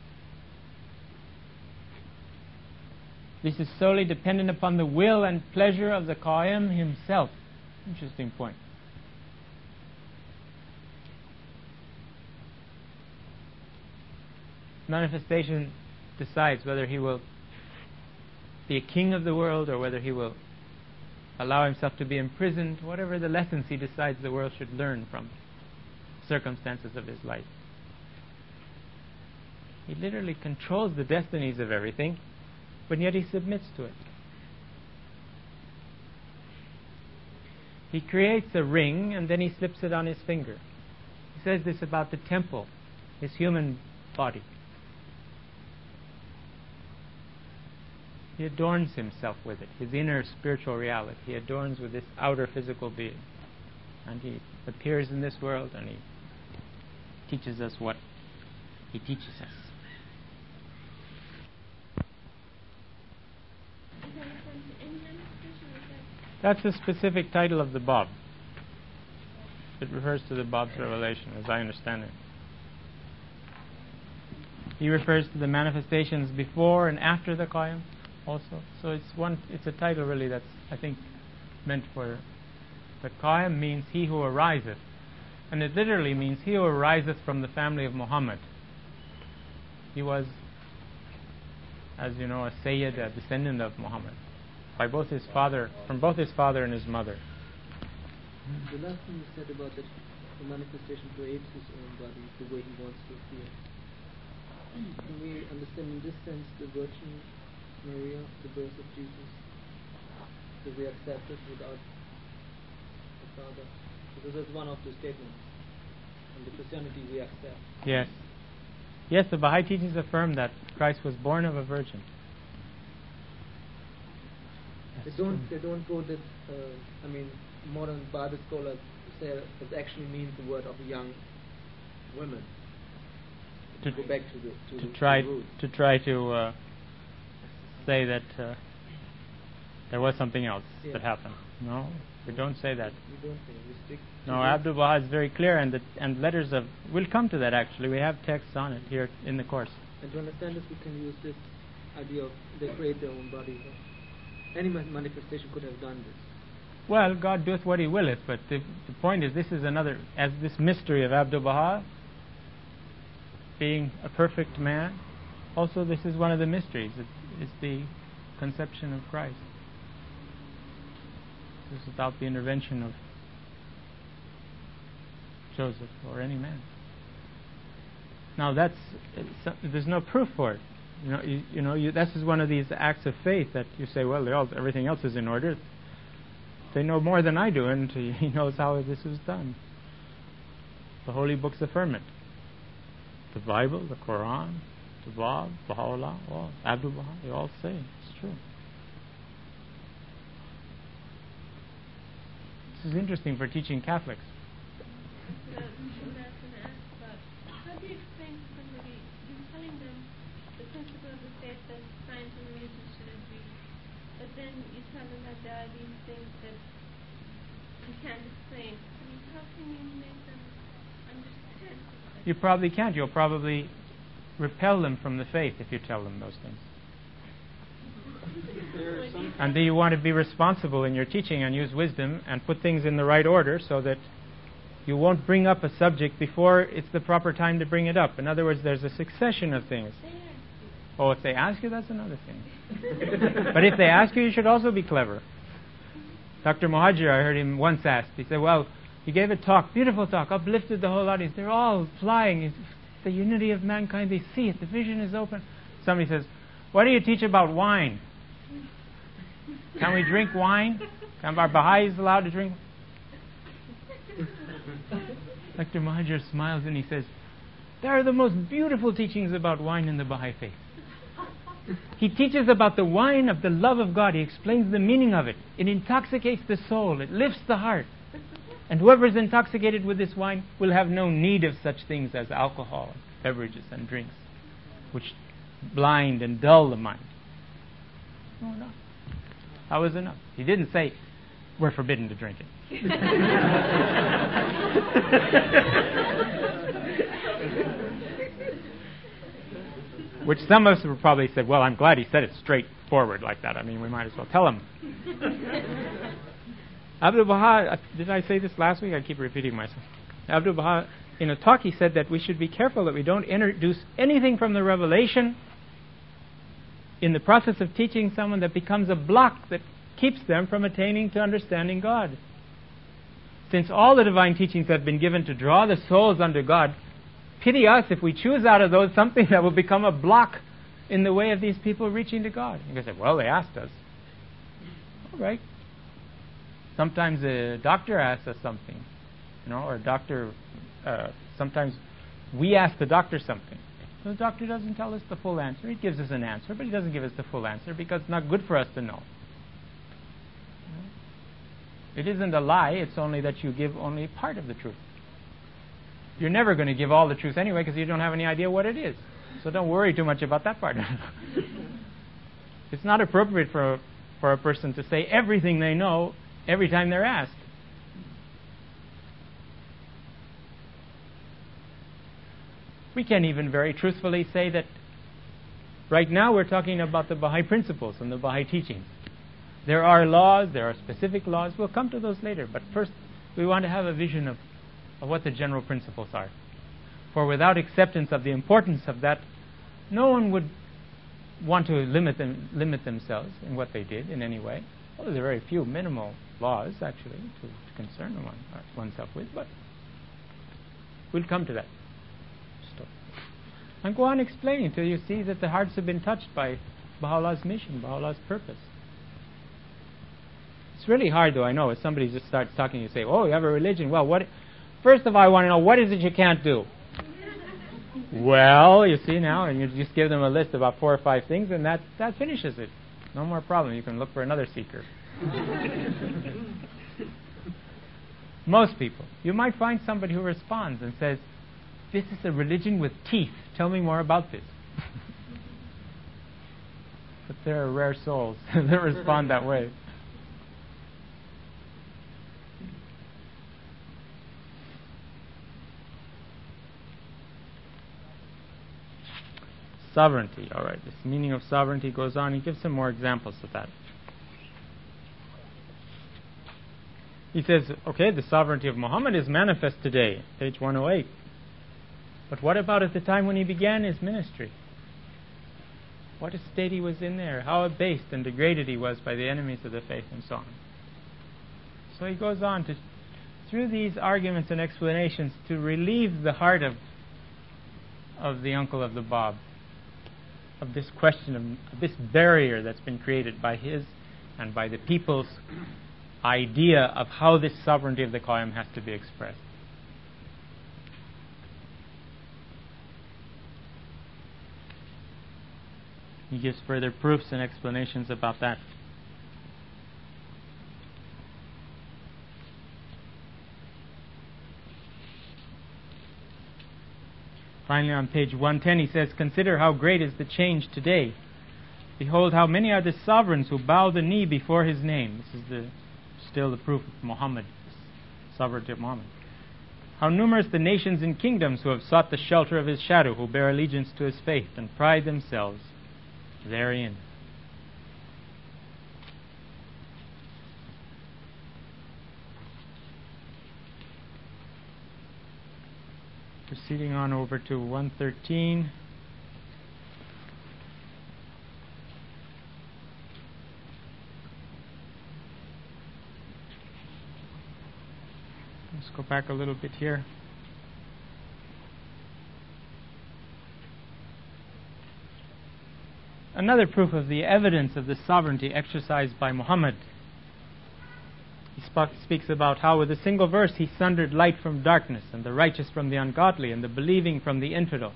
This is solely dependent upon the will and pleasure of the Qayyim himself. Interesting point. Manifestation decides whether he will be a king of the world or whether he will allow himself to be imprisoned, whatever the lessons he decides the world should learn from circumstances of his life. He literally controls the destinies of everything, but yet he submits to it. He creates a ring and then he slips it on his finger. He says this about the temple, his human body. He adorns himself with it, his inner spiritual reality. He adorns with this outer physical being. And he appears in this world and he teaches us what he teaches us. That's the specific title of the Bab. It refers to the Bab's revelation, as I understand it. He refers to the manifestations before and after the Qayyim also. So it's one. It's a title really that's, I think, meant for the Qayyim means he who ariseth, and it literally means he who ariseth from the family of Muhammad. He was, as you know, a Sayyid, a descendant of Muhammad, by both his father, from both his father and his mother. The last thing you said about that the manifestation creates his own body the way he wants to appear. Can we understand in this sense the Virgin Maria, the birth of Jesus, that we accept it without the Father? Because that's one of the statements. And the Christianity we accept. Yes. Yes, the Baha'i teachings affirm that Christ was born of a virgin. They don't. They don't go that. Uh, I mean, modern Bible scholars say it actually means the word of young women. To, to go back to the to, to the, try to, the to try to uh, say that uh, there was something else yeah. that happened. No, we don't say that. We don't say. We stick. No, Abdul Baha is very clear, and the and letters of. We'll come to that actually. We have texts on it here in the course. And to understand this, we can use this idea of they create their own body. Any manifestation could have done this. Well, God doeth what He willeth, but the, the point is, this is another, as this mystery of Abdul Baha, being a perfect man, also this is one of the mysteries. It is the conception of Christ. This is without the intervention of Joseph or any man. Now that's it's, there's no proof for it. You know, you, you know, you, this is one of these acts of faith that you say, well, all, everything else is in order. They know more than I do, and he knows how this was done. The holy books affirm it. The Bible, the Quran, the Bab, Baha'u'llah, all, Abdul Baha, they all say it's true. This is interesting for teaching Catholics. How do you explain to somebody, you're telling them the principle of the faith that science and religion should agree, but then you tell them that there are these things that you can't explain. I mean, how can you make them understand? You probably can't. You'll probably repel them from the faith if you tell them those things. And do you want to be responsible in your teaching and use wisdom and put things in the right order so that you won't bring up a subject before it's the proper time to bring it up. In other words, there's a succession of things. Oh, if they ask you, that's another thing. But if they ask you, you should also be clever. Doctor Mohajir, I heard him once asked, he said, well, he gave a talk, beautiful talk, uplifted the whole audience. They're all flying. It's the unity of mankind. They see it. The vision is open. Somebody says, what do you teach about wine? Can we drink wine? Can our Baha'is allowed to drink? Doctor Mohajir smiles and he says, there are the most beautiful teachings about wine in the Baha'i faith. He teaches about the wine of the love of God. He explains the meaning of it. It intoxicates the soul. It lifts the heart. And whoever is intoxicated with this wine will have no need of such things as alcohol, beverages, and drinks, which blind and dull the mind. No, no. That was enough. He didn't say, we're forbidden to drink it. Which some of us would probably said, well, I'm glad he said it straightforward like that. I mean, we might as well tell him. Abdul Baha, did I say this last week? I keep repeating myself. Abdul Baha, in a talk, he said that we should be careful that we don't introduce anything from the revelation in the process of teaching someone that becomes a block that keeps them from attaining to understanding God. Since all the divine teachings have been given to draw the souls unto God, pity us if we choose out of those something that will become a block in the way of these people reaching to God. You can say, well, they asked us. All right. Sometimes a doctor asks us something, you know, or a doctor, uh, sometimes we ask the doctor something. The doctor doesn't tell us the full answer. He gives us an answer, but he doesn't give us the full answer because it's not good for us to know. It isn't a lie, it's only that you give only part of the truth. You're never going to give all the truth anyway because you don't have any idea what it is. So don't worry too much about that part. It's not appropriate for, for a person to say everything they know every time they're asked. We can even very truthfully say that right now we're talking about the Baha'i principles and the Baha'i teachings. There are laws, there are specific laws. We'll come to those later. But first, we want to have a vision of, of what the general principles are. For without acceptance of the importance of that, no one would want to limit them, limit themselves in what they did in any way. Well, there's very few minimal laws, actually, to, to concern one, oneself with. But we'll come to that. And go on explaining until you see that the hearts have been touched by Baha'u'llah's mission, Baha'u'llah's purpose. It's really hard, though, I know, if somebody just starts talking, you say, oh, you have a religion. Well, what? First of all, I want to know, what is it you can't do? Well, you see now, and you just give them a list of about four or five things, and that, that finishes it. No more problem. You can look for another seeker. Most people. You might find somebody who responds and says, this is a religion with teeth. Tell me more about this. But there are rare souls that respond that way. Sovereignty. All right, this meaning of sovereignty goes on. He gives some more examples of that. He says, okay, the sovereignty of Muhammad is manifest today, page one oh eight. But what about at the time when he began his ministry? What a state he was in there, how abased and degraded he was by the enemies of the faith and so on. So he goes on to, through these arguments and explanations, to relieve the heart of of the uncle of the Bab of this question of, of this barrier that's been created by his and by the people's idea of how this sovereignty of the Qayyum has to be expressed. He gives further proofs and explanations about that. Finally, on page one ten, he says, "Consider how great is the change today. Behold, how many are the sovereigns who bow the knee before his name." This is the still the proof of Muhammad, sovereignty of Muhammad. "How numerous the nations and kingdoms who have sought the shelter of his shadow, who bear allegiance to his faith and pride themselves therein." Proceeding on over to one thirteen. Let's go back a little bit here. Another proof of the evidence of the sovereignty exercised by Muhammad. He sp- speaks about how with a single verse he sundered light from darkness, and the righteous from the ungodly, and the believing from the infidel.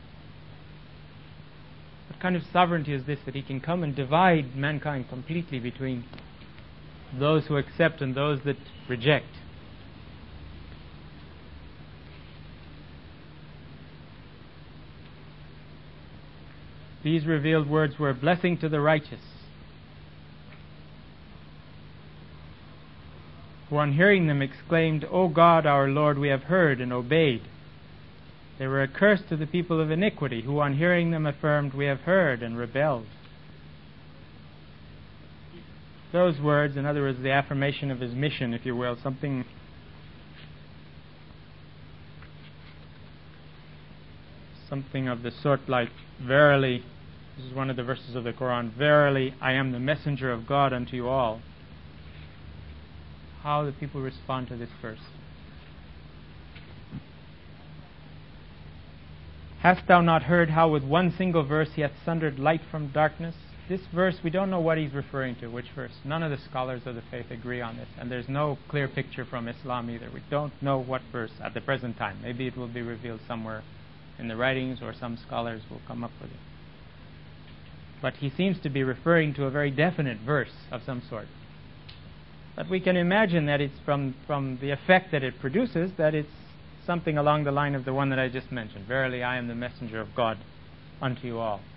What kind of sovereignty is this, that he can come and divide mankind completely between those who accept and those that reject? These revealed words were a blessing to the righteous, who on hearing them exclaimed, "O God, our Lord, we have heard and obeyed." They were a curse to the people of iniquity, who on hearing them affirmed, "We have heard," and rebelled. Those words, in other words, the affirmation of his mission, if you will, something something of the sort like, "Verily," this is one of the verses of the Quran, "Verily, I am the messenger of God unto you all." How the people respond to this verse. "Hast thou not heard how with one single verse he hath sundered light from darkness?" This verse, we don't know what he's referring to, which verse. None of the scholars of the faith agree on this, and there's no clear picture from Islam either. We don't know what verse at the present time. Maybe it will be revealed somewhere in the writings, or some scholars will come up with it. But he seems to be referring to a very definite verse of some sort. But we can imagine that it's from, from the effect that it produces, that it's something along the line of the one that I just mentioned. "Verily, I am the messenger of God unto you all."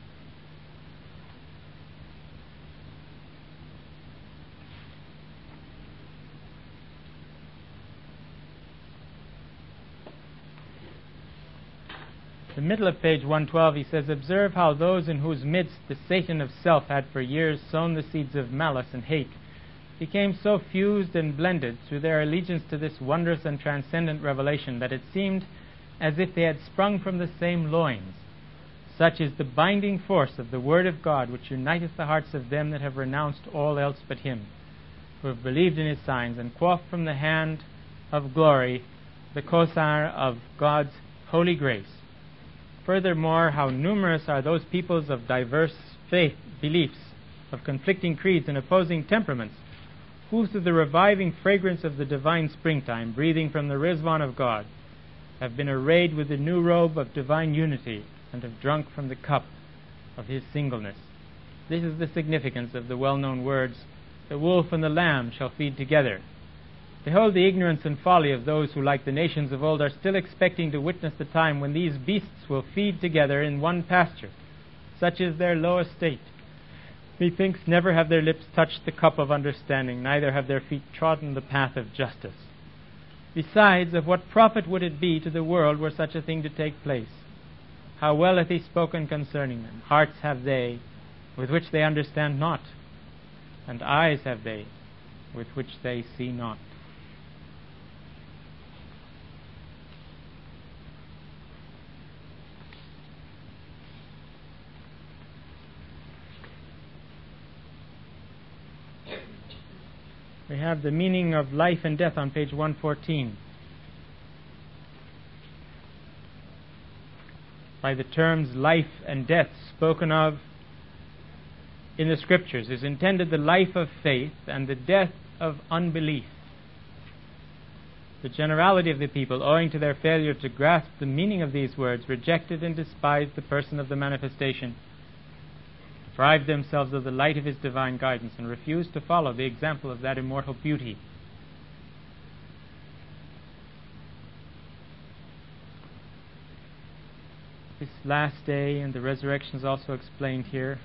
The middle of page one twelve, he says, "Observe how those in whose midst the Satan of self had for years sown the seeds of malice and hate became so fused and blended through their allegiance to this wondrous and transcendent revelation that it seemed as if they had sprung from the same loins. Such is the binding force of the Word of God, which uniteth the hearts of them that have renounced all else but Him, who have believed in His signs, and quaffed from the hand of glory the Kosar of God's holy grace. Furthermore, how numerous are those peoples of diverse faith, beliefs, of conflicting creeds and opposing temperaments, who through the reviving fragrance of the divine springtime, breathing from the Rizwan of God, have been arrayed with the new robe of divine unity, and have drunk from the cup of His singleness. This is the significance of the well-known words, "The wolf and the lamb shall feed together." Behold the ignorance and folly of those who, like the nations of old, are still expecting to witness the time when these beasts will feed together in one pasture. Such is their low estate. Methinks never have their lips touched the cup of understanding, neither have their feet trodden the path of justice. Besides, of what profit would it be to the world were such a thing to take place? How well hath He spoken concerning them. Hearts have they, with which they understand not, and eyes have they, with which they see not. We We have the meaning of life and death on page one fourteen. By the terms life and death spoken of in the Scriptures is intended the life of faith and the death of unbelief. The generality of the people, owing to their failure to grasp the meaning of these words, rejected and despised the person of the manifestation, deprived themselves of the light of his divine guidance, and refused to follow the example of that immortal beauty. This last day and the resurrection is also explained here.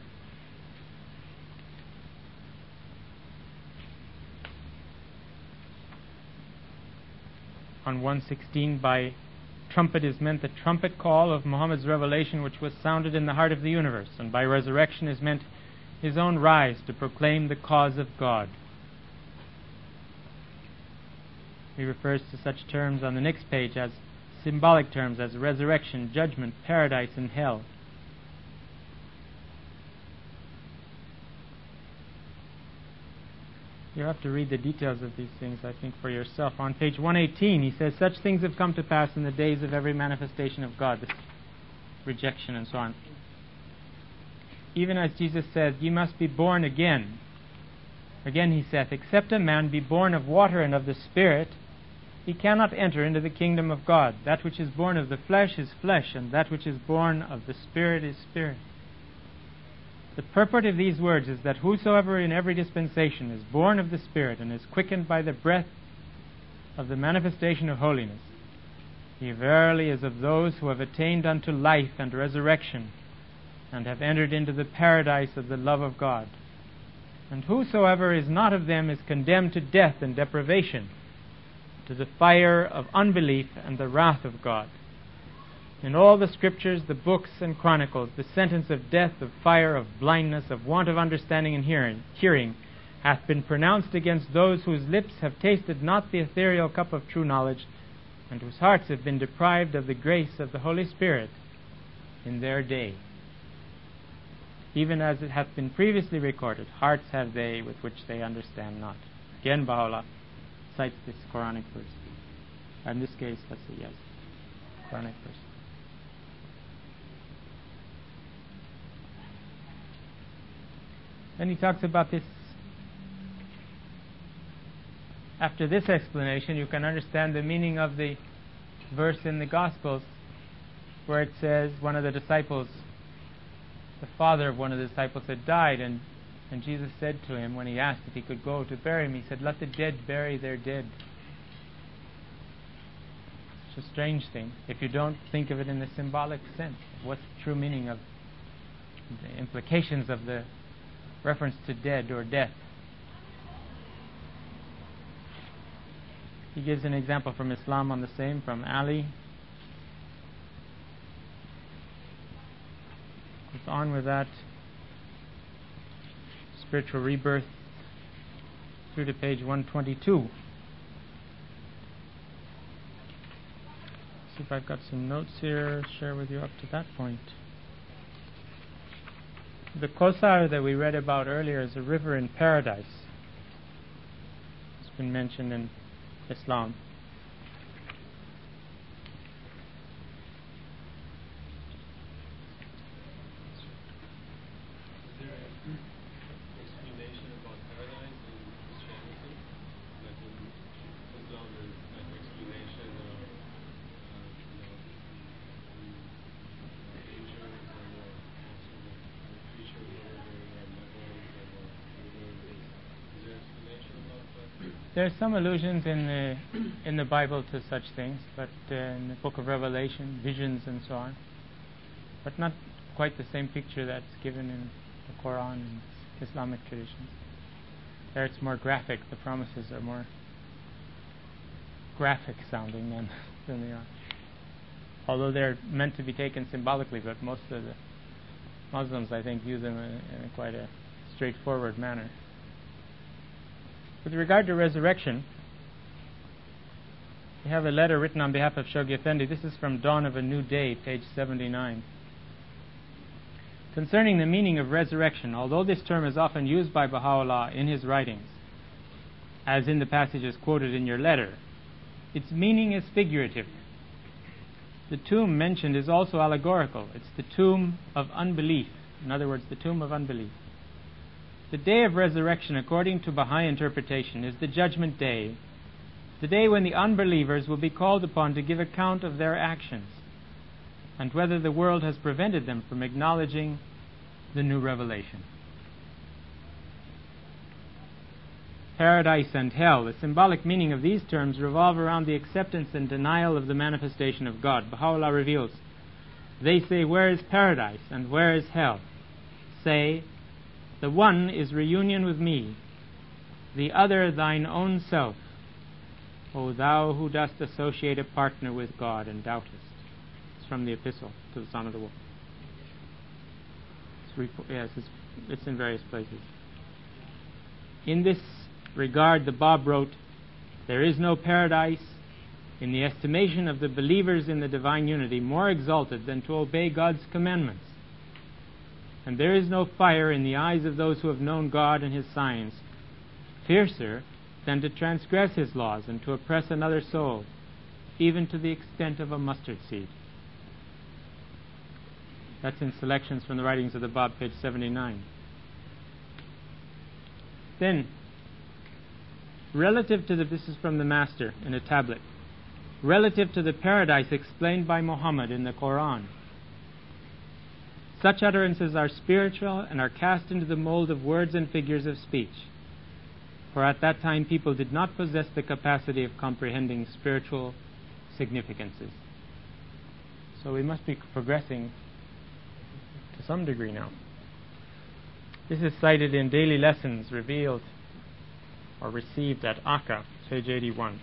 On one sixteen, by trumpet is meant the trumpet call of Muhammad's revelation, which was sounded in the heart of the universe, and by resurrection is meant his own rise to proclaim the cause of God. He refers to such terms on the next page as symbolic terms as resurrection, judgment, paradise, and hell. You have to read the details of these things, I think, for yourself. On page one eighteen, he says, such things have come to pass in the days of every manifestation of God, this rejection and so on. Even as Jesus said, ye must be born again. Again he saith, except a man be born of water and of the Spirit, he cannot enter into the kingdom of God. That which is born of the flesh is flesh, and that which is born of the Spirit is spirit. The purport of these words is that whosoever in every dispensation is born of the Spirit and is quickened by the breath of the manifestation of holiness, he verily is of those who have attained unto life and resurrection, and have entered into the paradise of the love of God. And whosoever is not of them is condemned to death and deprivation, to the fire of unbelief and the wrath of God. In all the Scriptures, the books and chronicles, the sentence of death, of fire, of blindness, of want of understanding and hearing, hearing hath been pronounced against those whose lips have tasted not the ethereal cup of true knowledge, and whose hearts have been deprived of the grace of the Holy Spirit in their day. Even as it hath been previously recorded, hearts have they with which they understand not. Again, Baha'u'llah cites this Quranic verse. In this case, let's see, yes, Quranic verse. Then he talks about this. After this explanation, you can understand the meaning of the verse in the Gospels where it says one of the disciples, the father of one of the disciples had died, and, and Jesus said to him, when he asked if he could go to bury him, he said, let the dead bury their dead. It's a strange thing if you don't think of it in the symbolic sense. What's the true meaning of the implications of the reference to dead or death? He gives an example from Islam on the same, from Ali. Goes on with that. Spiritual rebirth through to page one twenty-two. See if I've got some notes here, share with you up to that point. The Kawthar that we read about earlier is a river in paradise. It's been mentioned in Islam. Is there an explanation about paradise in Christianity? Like in Islam, there's like explanation of uh, you know, the angels and uh, also the, the creatures over there and the levels and uh, is there explanation about that? There are some allusions in the in the Bible to such things, but uh, in the Book of Revelation, visions and so on, but not quite the same picture that's given in the Quran and Islamic traditions. There it's more graphic. The promises are more graphic sounding than, than they are. Although they're meant to be taken symbolically, but most of the Muslims, I think, view them in, in quite a straightforward manner. With regard to resurrection, we have a letter written on behalf of Shoghi Effendi. This is from Dawn of a New Day, page seventy-nine. Concerning the meaning of resurrection, although this term is often used by Baha'u'llah in his writings, as in the passages quoted in your letter. Its meaning is figurative. The tomb mentioned is also allegorical. It's the tomb of unbelief. In other words, the tomb of unbelief. The day of resurrection, according to Baha'i interpretation, is the judgment day, the day when the unbelievers will be called upon to give account of their actions and whether the world has prevented them from acknowledging the new revelation. Paradise and hell. The symbolic meaning of these terms revolve around the acceptance and denial of the manifestation of God. Baha'u'llah reveals, they say, where is paradise and where is hell? Say, the one is reunion with me, the other thine own self, O thou who dost associate a partner with God and doubtest. It's from the Epistle to the Son of the Wolf. It's repo- yes, it's, it's in various places. In this regard, the Bab wrote, there is no paradise in the estimation of the believers in the divine unity more exalted than to obey God's commandments. And there is no fire in the eyes of those who have known God and His signs fiercer than to transgress His laws and to oppress another soul, even to the extent of a mustard seed. That's in selections from the writings of the Bab, page seventy-nine. Then, relative to the, this is from the Master in a tablet, relative to the paradise explained by Muhammad in the Quran. Such utterances are spiritual and are cast into the mold of words and figures of speech. For at that time people did not possess the capacity of comprehending spiritual significances. So we must be progressing to some degree now. This is cited in Daily Lessons revealed or received at Akka, page eighty-one.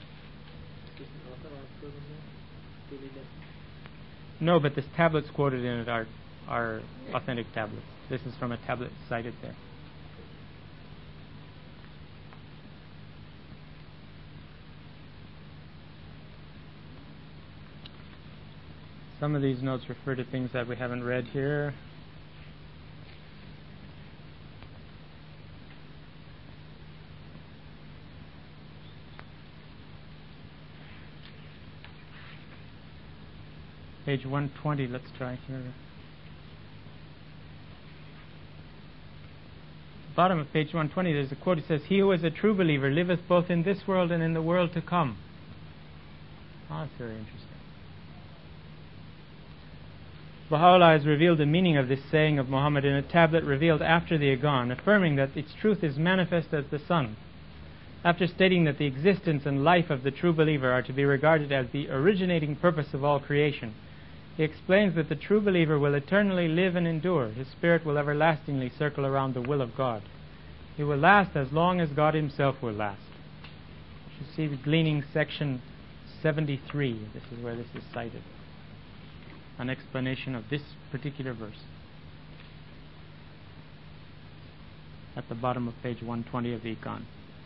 No, but this tablets quoted in it are, are authentic tablets. This is from a tablet cited there. Some of these notes refer to things that we haven't read here. Page one twenty, let's try here. Bottom of page one twenty, there's a quote. It says, he who is a true believer liveth both in this world and in the world to come. Oh, that's very interesting. Baha'u'llah has revealed the meaning of this saying of Muhammad in a tablet revealed after the Agon, affirming that its truth is manifest as the sun. After stating that the existence and life of the true believer are to be regarded as the originating purpose of all creation, he explains that the true believer will eternally live and endure. His spirit will everlastingly circle around the will of God. He will last as long as God Himself will last. You see the Gleaning section seventy-three. This is where this is cited. An explanation of this particular verse. At the bottom of page one twenty of the Econ.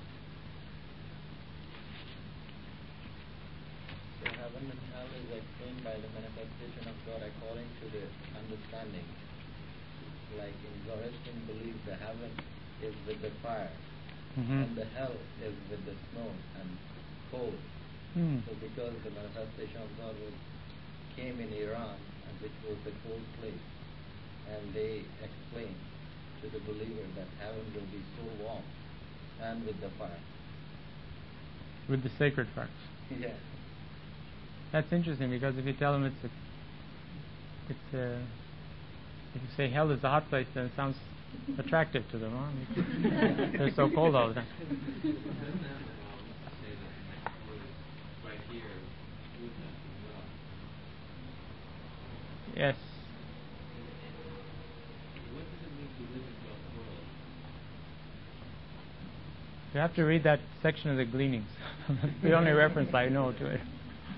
So heaven and hell is explained by the manifestation of God according to the understanding. Like in Zoroastrian belief, the heaven is with the fire, mm-hmm. and the hell is with the snow and cold. Mm. So because the manifestation of God was came in Iran, and which was the cold place, and they explained to the believer that heaven will be so warm and with the fire. With the sacred fire. Yeah. That's interesting, because if you tell them it's a, it's a, if you say hell is a hot place, then it sounds attractive to them, huh? They're so cold all the time. Yes. What does it mean to live in both worlds? You have to read that section of the Gleanings. The only reference I know to it.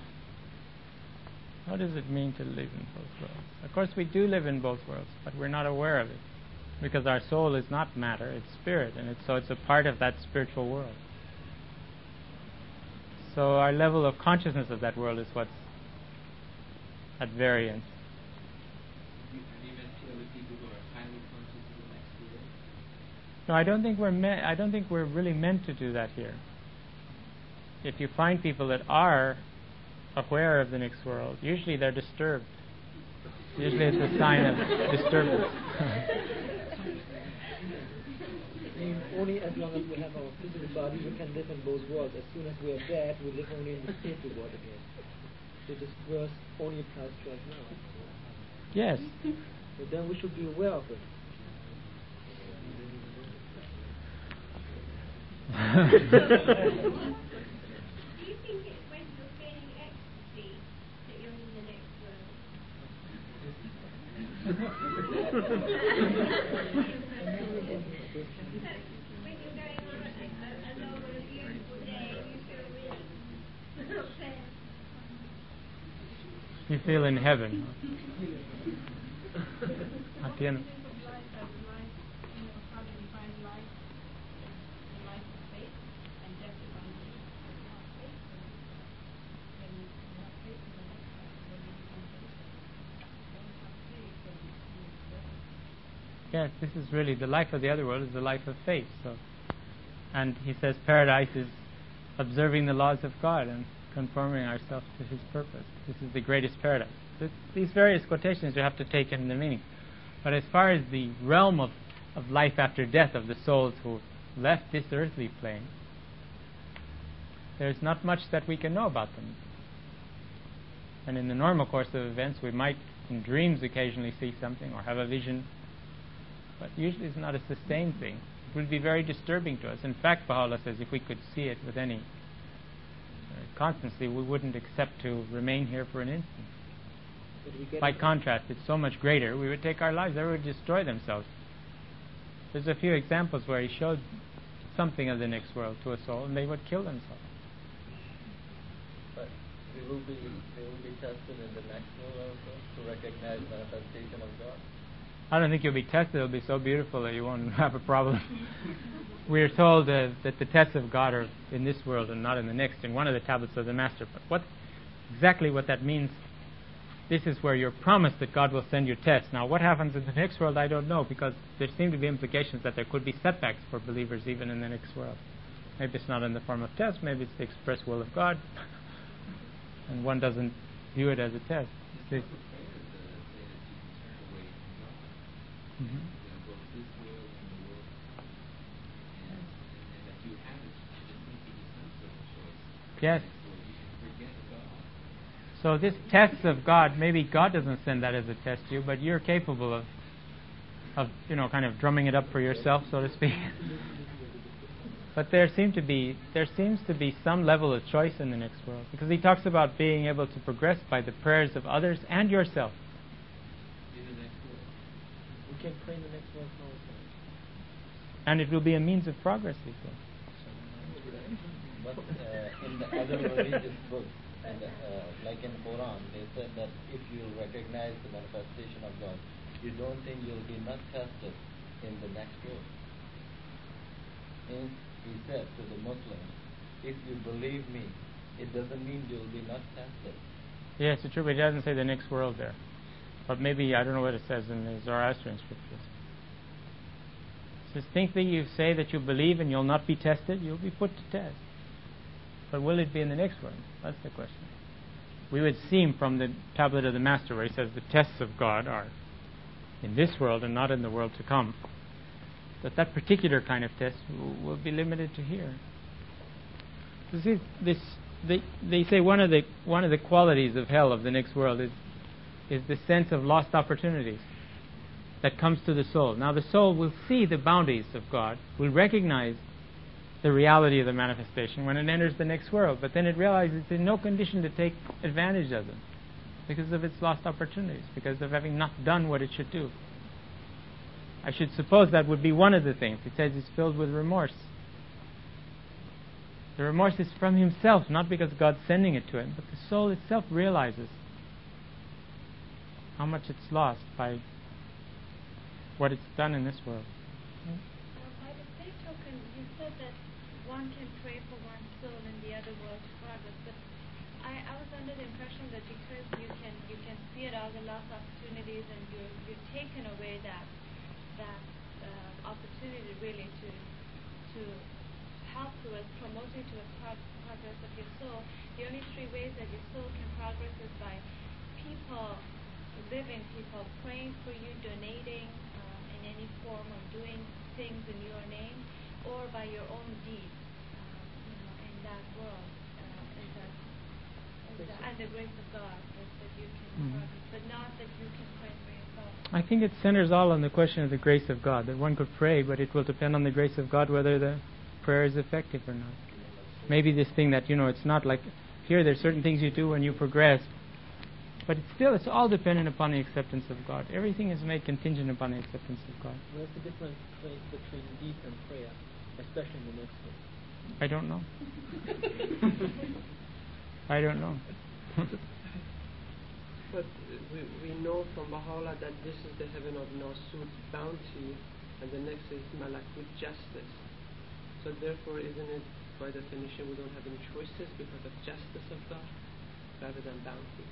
What does it mean to live in both worlds? Of course, we do live in both worlds, but we're not aware of it, because our soul is not matter; it's spirit, and it's, so it's a part of that spiritual world. So our level of consciousness of that world is what's at variance. Have you met other people who are highly conscious of the next world? No, I don't think we're me- I don't think we're really meant to do that here. If you find people that are aware of the next world, usually they're disturbed. Usually it's a sign of disturbance. I mean, only as long as we have our physical body, we can live in both worlds. As soon as we are dead, we live only in the spiritual world again. So this verse only applies to us now. Yes. But then we should be aware of it. Do you think it's when you're feeling ecstasy that you're in the next world? When you're going on a, a, a long or a beautiful day, you feel really upset. You feel in heaven. Again. Yes, this is really the life of the other world is the life of faith. So, and he says paradise is observing the laws of God and conforming ourselves to His purpose. This is the greatest paradise. This, these various quotations you have to take in the meaning. But as far as the realm of, of life after death of the souls who left this earthly plane, there's not much that we can know about them. And in the normal course of events, we might in dreams occasionally see something or have a vision. But usually it's not a sustained thing. It would be very disturbing to us. In fact, Baha'u'llah says if we could see it with any uh, constancy, we wouldn't accept to remain here for an instant. By contrast, it's so much greater, we would take our lives, they would destroy themselves. There's a few examples where he showed something of the next world to a soul, and they would kill themselves. But we will be, we will be tested in the next world also to recognize manifestation of God. I don't think you'll be tested. It'll be so beautiful that you won't have a problem. We are told uh, that the tests of God are in this world and not in the next, in one of the tablets of the Master. But what exactly what that means, this is where you're promised that God will send you tests. Now, what happens in the next world, I don't know, because there seem to be implications that there could be setbacks for believers even in the next world. Maybe it's not in the form of tests, maybe it's the express will of God, and one doesn't view it as a test. It's Mm-hmm. You know, both this world and the world, and, and, and that you have it, there needs to be some sort of choice. Yes. So you can forget God. So this test of God, maybe God doesn't send that as a test to you, but you're capable of, of you know, kind of drumming it up for yourself, so to speak. But there seem to be there seems to be some level of choice in the next world, because he talks about being able to progress by the prayers of others and yourself. Can pray in the next world also. And it will be a means of progress, he says. But uh, in the other religious books, and uh, like in Quran, they said that if you recognize the manifestation of God, you don't think you'll be not tested in the next world. And he said to the Muslims, if you believe me, it doesn't mean you'll be not tested. Yes, it's true, but it doesn't say the next world there. But maybe, I don't know what it says in the Zoroastrian scriptures. It says, think that you say that you believe and you'll not be tested, you'll be put to test. But will it be in the next world? That's the question. We would seem from the tablet of the Master where he says the tests of God are in this world and not in the world to come, that that particular kind of test will, will be limited to here. You see, this, they, they say one of the one of the qualities of hell, of the next world, is is the sense of lost opportunities that comes to the soul. Now the soul will see the bounties of God, will recognize the reality of the manifestation when it enters the next world, but then it realizes it's in no condition to take advantage of them because of its lost opportunities, because of having not done what it should do. I should suppose that would be one of the things. It says it's filled with remorse. The remorse is from himself, not because God's sending it to him, but the soul itself realizes how much it's lost by what it's done in this world. Well, by the same token, you said that one can pray for one's soul in the other world to progress, but I, I was under the impression that because you can you can see it all the lost opportunities and you're you're taken away that that uh, opportunity really to to help towards promoting towards pro- progress of your soul. The only three ways that your soul can progress is by people, living people, praying for you, donating uh, in any form of doing things in your name, or by your own deeds, uh, you know, in that world, uh, and, that, and, the, and the grace of God that, that you can Mm. progress, but not that you can pray for yourself. I think it centers all on the question of the grace of God, that one could pray, but it will depend on the grace of God whether the prayer is effective or not. Maybe this thing that, you know, it's not like here there's certain things you do when you progress, but it's still, it's all dependent upon the acceptance of God. Everything is made contingent upon the acceptance of God. What's the difference between, between deed and prayer, especially in the next one? I don't know. I don't know. But we, we know from Baha'u'llah that this is the heaven of Nasud, bounty, and the next is Malakut, justice. So therefore, isn't it, by definition, we don't have any choices because of justice of God rather than bounty?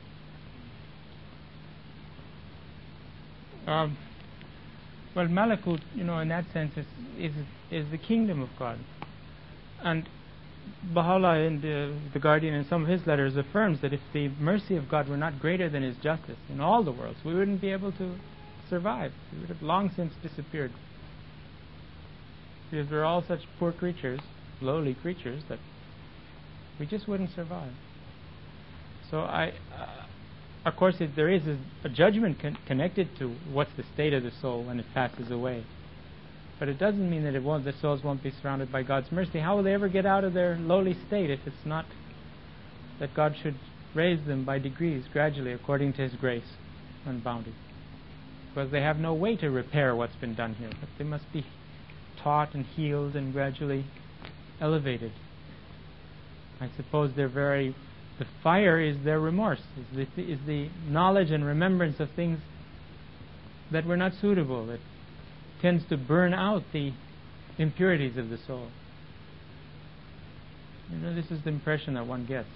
Um, well, Malakut, you know, in that sense, is is, is the kingdom of God. And Baha'u'llah, in the, the Guardian, in some of his letters, affirms that if the mercy of God were not greater than His justice in all the worlds, we wouldn't be able to survive. We would have long since disappeared. Because we're all such poor creatures, lowly creatures, that we just wouldn't survive. So I... Uh, Of course, if there is a, a judgment con- connected to what's the state of the soul when it passes away. But it doesn't mean that it won't, the souls won't be surrounded by God's mercy. How will they ever get out of their lowly state if it's not that God should raise them by degrees, gradually, according to His grace and bounty? Because they have no way to repair what's been done here. But they must be taught and healed and gradually elevated. I suppose they're very... The fire is their remorse, is the, is the knowledge and remembrance of things that were not suitable, that tends to burn out the impurities of the soul. You know, this is the impression that one gets.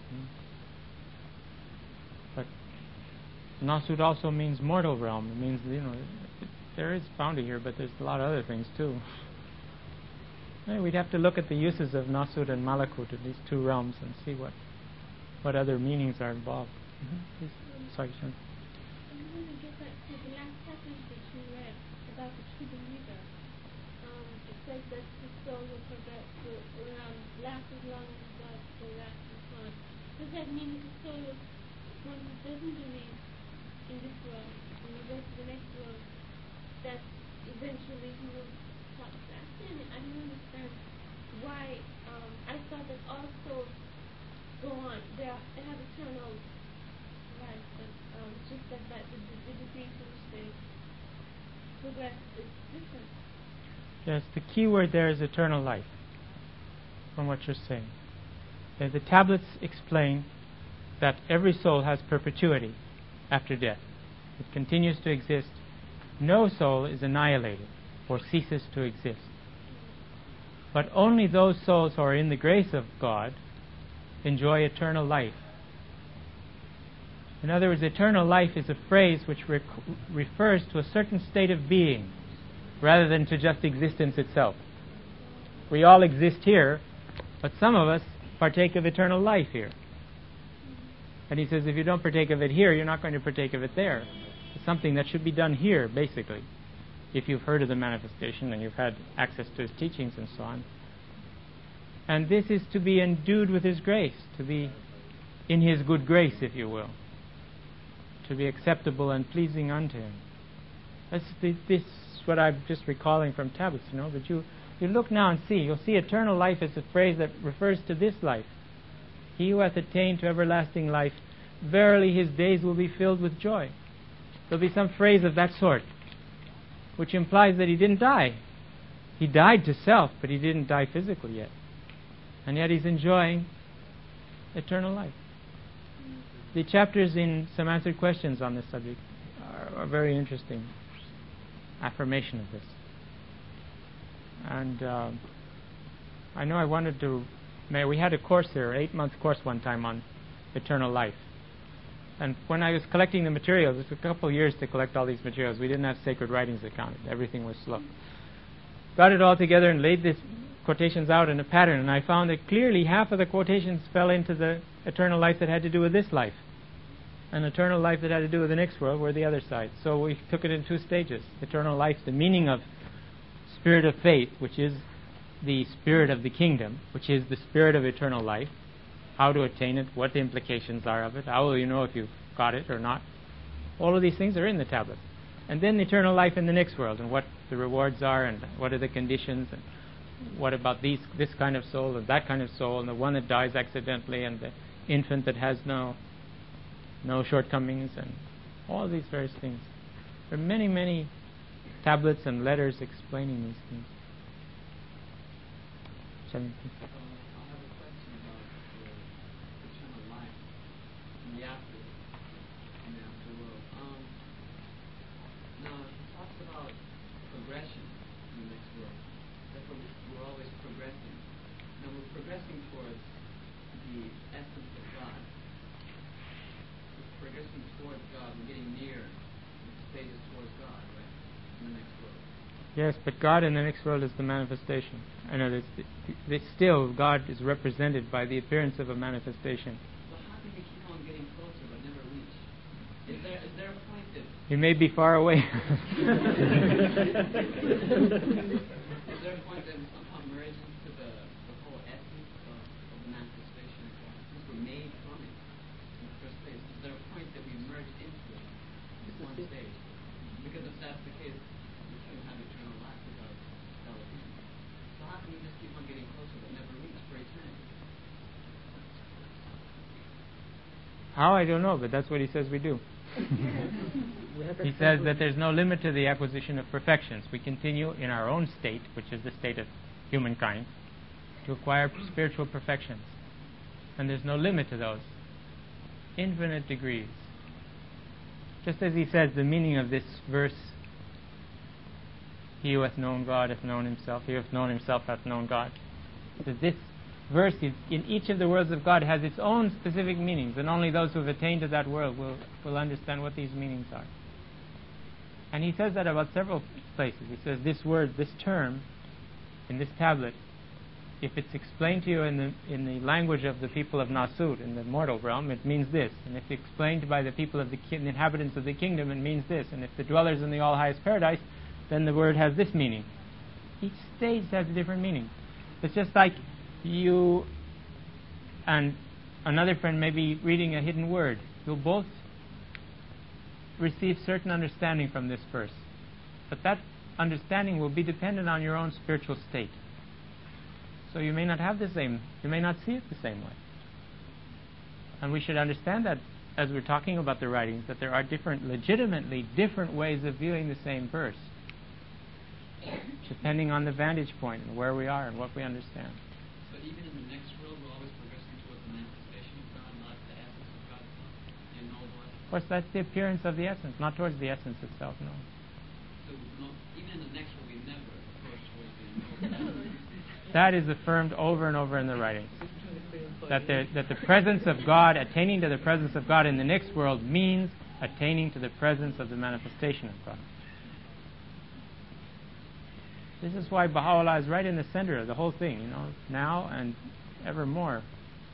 But Nasud also means mortal realm. It means, you know, it, there is bounty here, but there's a lot of other things too. We'd have to look at the uses of Nasud and Malakut in these two realms and see what what other meanings are involved. Mm-hmm. Please. Sorry, Sean. I want to get back to the last passage that you read about the true believer. Um, it says that the soul will progress to um, last as long as God will last and so on. Does that mean that the soul of one who doesn't believe in this world, when he goes to the next world, that eventually he will stop fasting? I don't understand why. Um, I thought that all souls go on. They, are, they have eternal life, but um, just that, that the, the degree to which they progress is different. Yes, the key word there is eternal life, from what you're saying. Uh, the tablets explain that every soul has perpetuity after death. It continues to exist. No soul is annihilated or ceases to exist. But only those souls who are in the grace of God enjoy eternal life. In other words, eternal life is a phrase which rec- refers to a certain state of being rather than to just existence itself. We all exist here, but some of us partake of eternal life here. And he says if you don't partake of it here, you're not going to partake of it there. It's something that should be done here, basically, if you've heard of the manifestation and you've had access to his teachings and so on. And this is to be endued with His grace, to be in His good grace, if you will, to be acceptable and pleasing unto Him. That's the, this is what I'm just recalling from tablets, you know. But you, you look now and see, you'll see eternal life as a phrase that refers to this life. He who hath attained to everlasting life, verily his days will be filled with joy. There'll be some phrase of that sort, which implies that he didn't die. He died to self, but he didn't die physically yet. And yet he's enjoying eternal life. The chapters in Some Answered Questions on this subject are a very interesting affirmation of this. And uh, I know I wanted to... May, we had a course here, eight-month course one time on eternal life. And when I was collecting the materials, it took a couple of years to collect all these materials. We didn't have sacred writings accounted. Everything was slow. Got it all together and laid these quotations out in a pattern, and I found that clearly half of the quotations fell into the eternal life that had to do with this life, and eternal life that had to do with the next world were the other side. So we took it in two stages. Eternal life, the meaning of spirit of faith, which is the spirit of the kingdom, which is the spirit of eternal life, how to attain it, what the implications are of it, how will you know if you've got it or not. All of these things are in the tablet. And then eternal life in the next world, and what the rewards are, and what are the conditions, and what about these, this kind of soul and that kind of soul, and the one that dies accidentally, and the infant that has no no shortcomings, and all these various things. There are many, many tablets and letters explaining these things. Seventeen. Uh, I have a question about the eternal life in the after, in the afterworld. Um, now, it talks about progression in the next world. Therefore, we're always progressing. Now, we're progressing towards the essence of God. We're progressing towards God. We're getting near the stages towards God, right? In the next world. Yes, but God in the next world is the manifestation. I know that it's still God is represented by the appearance of a manifestation. So how can we keep on getting closer but never reach? Is there is there a point that You may be far away. is there a point that we somehow merge into the, the whole essence of, of the manifestation of God? Since we're made from it in the first place, is there a point that we merge into it at one stage? Because if that's the case, we couldn't have eternal life without Elohim. So how can we just keep on getting closer but never reach for eternity? How, I don't know, but that's what he says we do. We had that He says simple- that there's no limit to the acquisition of perfections. We continue in our own state, which is the state of humankind, to acquire spiritual perfections. And there's no limit to those. Infinite degrees. Just as he says, the meaning of this verse, he who hath known God hath known himself, he who hath known himself hath known God. So this verse is, in each of the worlds of God has its own specific meanings, and only those who have attained to that world will, will understand what these meanings are. And he says that about several places. He says this word, this term, in this tablet, if it's explained to you in the in the language of the people of Nasut, in the mortal realm, it means this. And if explained by the people of the, ki- the inhabitants of the kingdom, it means this. And if the dwellers in the all-highest paradise, then the word has this meaning. Each stage has a different meaning. It's just like you and another friend may be reading a hidden word. You'll both receive certain understanding from this verse. But that understanding will be dependent on your own spiritual state. So you may not have the same, you may not see it the same way. And we should understand that as we're talking about the writings, that there are different, legitimately different ways of viewing the same verse, depending on the vantage point and where we are and what we understand. So even in the next world, we're always progressing towards the manifestation of God, not the essence of God itself. You know what? Of course, that's the appearance of the essence, not towards the essence itself, no. So no, even in the next world, we never approach towards the know. That is affirmed over and over in the writings. That the, that the presence of God, attaining to the presence of God in the next world means attaining to the presence of the manifestation of God. This is why Baha'u'llah is right in the center of the whole thing, you know, now and evermore.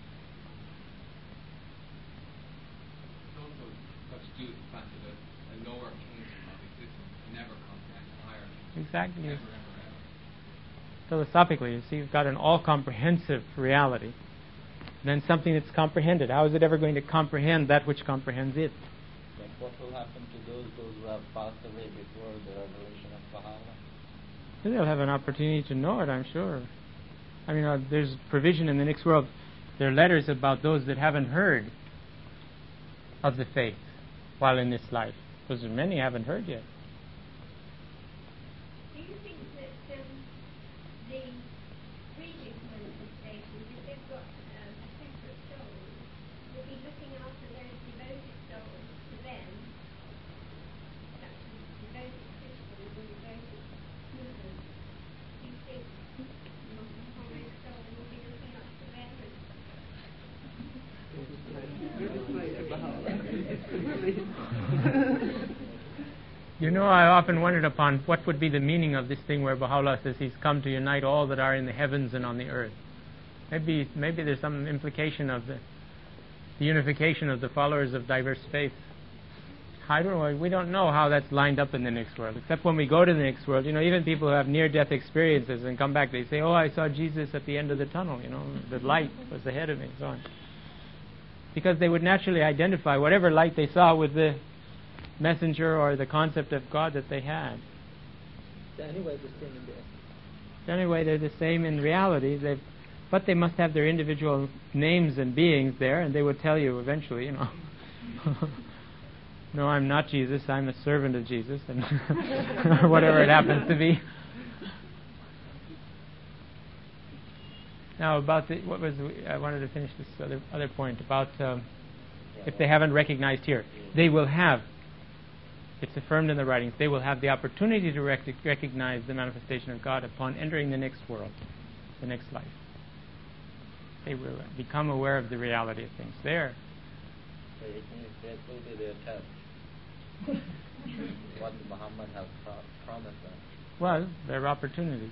It's also much to do with the fact that a, a lower kingdom of existence can never comprehend a higher kingdom. Exactly. Ever, ever, ever. Philosophically, you see, you've got an all-comprehensive reality, then something that's comprehended. How is it ever going to comprehend that which comprehends it? But what will happen to those those who have passed away before the revelation of Baha'u'llah? They'll have an opportunity to know it, I'm sure. I mean, uh, there's provision in the next world. There are letters about those that haven't heard of the faith while in this life, because many haven't heard yet. Do you think that um, the previous manifestations, if they've got um, a separate soul, will be looking after those devoted souls to them, such as devoted Christians and devoted Muslims? Do you think Muhammad's soul will be looking after them? And You know, I often wondered upon what would be the meaning of this thing where Baha'u'llah says he's come to unite all that are in the heavens and on the earth. Maybe maybe there's some implication of the, the unification of the followers of diverse faiths. I don't know. We don't know how that's lined up in the next world, except when we go to the next world. You know, even people who have near-death experiences and come back, they say, oh, I saw Jesus at the end of the tunnel, you know, the light was ahead of me, and so on. Because they would naturally identify whatever light they saw with the messenger or the concept of God that they had. So anyway, the same in the essence. Anyway, they're the same in reality, they've, but they must have their individual names and beings there, and they would tell you eventually, you know. No, I'm not Jesus, I'm a servant of Jesus, and whatever it happens to be. Now, about the, what was I wanted to finish this other other point about um, if they haven't recognized here, they will have. It's affirmed in the writings. They will have the opportunity to rec- recognize the manifestation of God upon entering the next world, the next life. They will become aware of the reality of things there. So it means that will be their test. What Muhammad has pro- promised them. Well, their opportunity.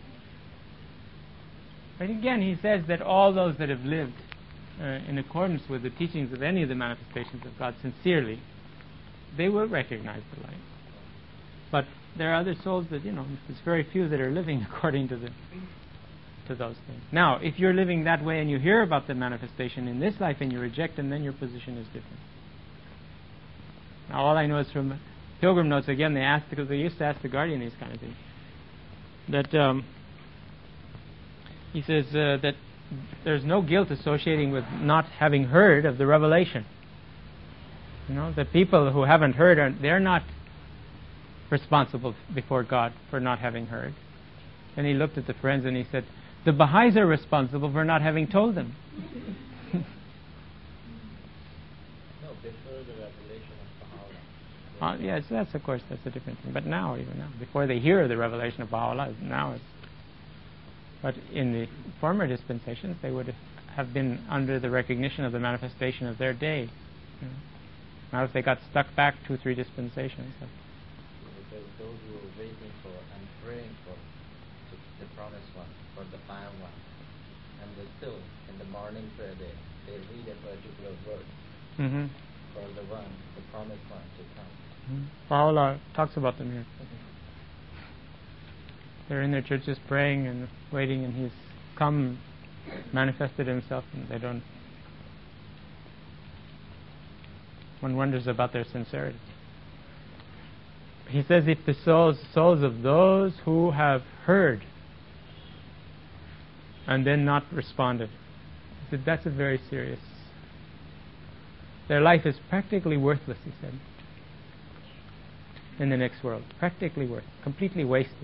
But again, he says that all those that have lived uh, in accordance with the teachings of any of the manifestations of God sincerely, they will recognize the light. But there are other souls that, you know, there's very few that are living according to the to those things. Now, if you're living that way and you hear about the manifestation in this life and you reject them, then your position is different. Now, all I know is from Pilgrim Notes, again, they asked, because they used to ask the Guardian these kind of things, that um, he says uh, that there's no guilt associating with not having heard of the revelation. You know, the people who haven't heard, are, they're not responsible before God for not having heard. And he looked at the friends and he said, the Baha'is are responsible for not having told them. No, before the revelation of Baha'u'llah. Uh, yes, that's of course that's a different thing. But now, even now, before they hear the revelation of Baha'u'llah, now it's. But in the former dispensations, they would have been under the recognition of the manifestation of their day. You know. Now, if they got stuck back two, three dispensations. So. Because those who are waiting for and praying for the, the promised one, for the final one, and they still in the morning prayer they they read a particular word Mm-hmm. for the one, the promised one to come. Mm-hmm. Baha'u'llah talks about them here. They're in their churches praying and waiting, and he's come, manifested himself, and they don't. One wonders about their sincerity. He says, if the souls, souls of those who have heard and then not responded, he said, that's a very serious. Their life is practically worthless, he said, in the next world. Practically worthless, completely wasted.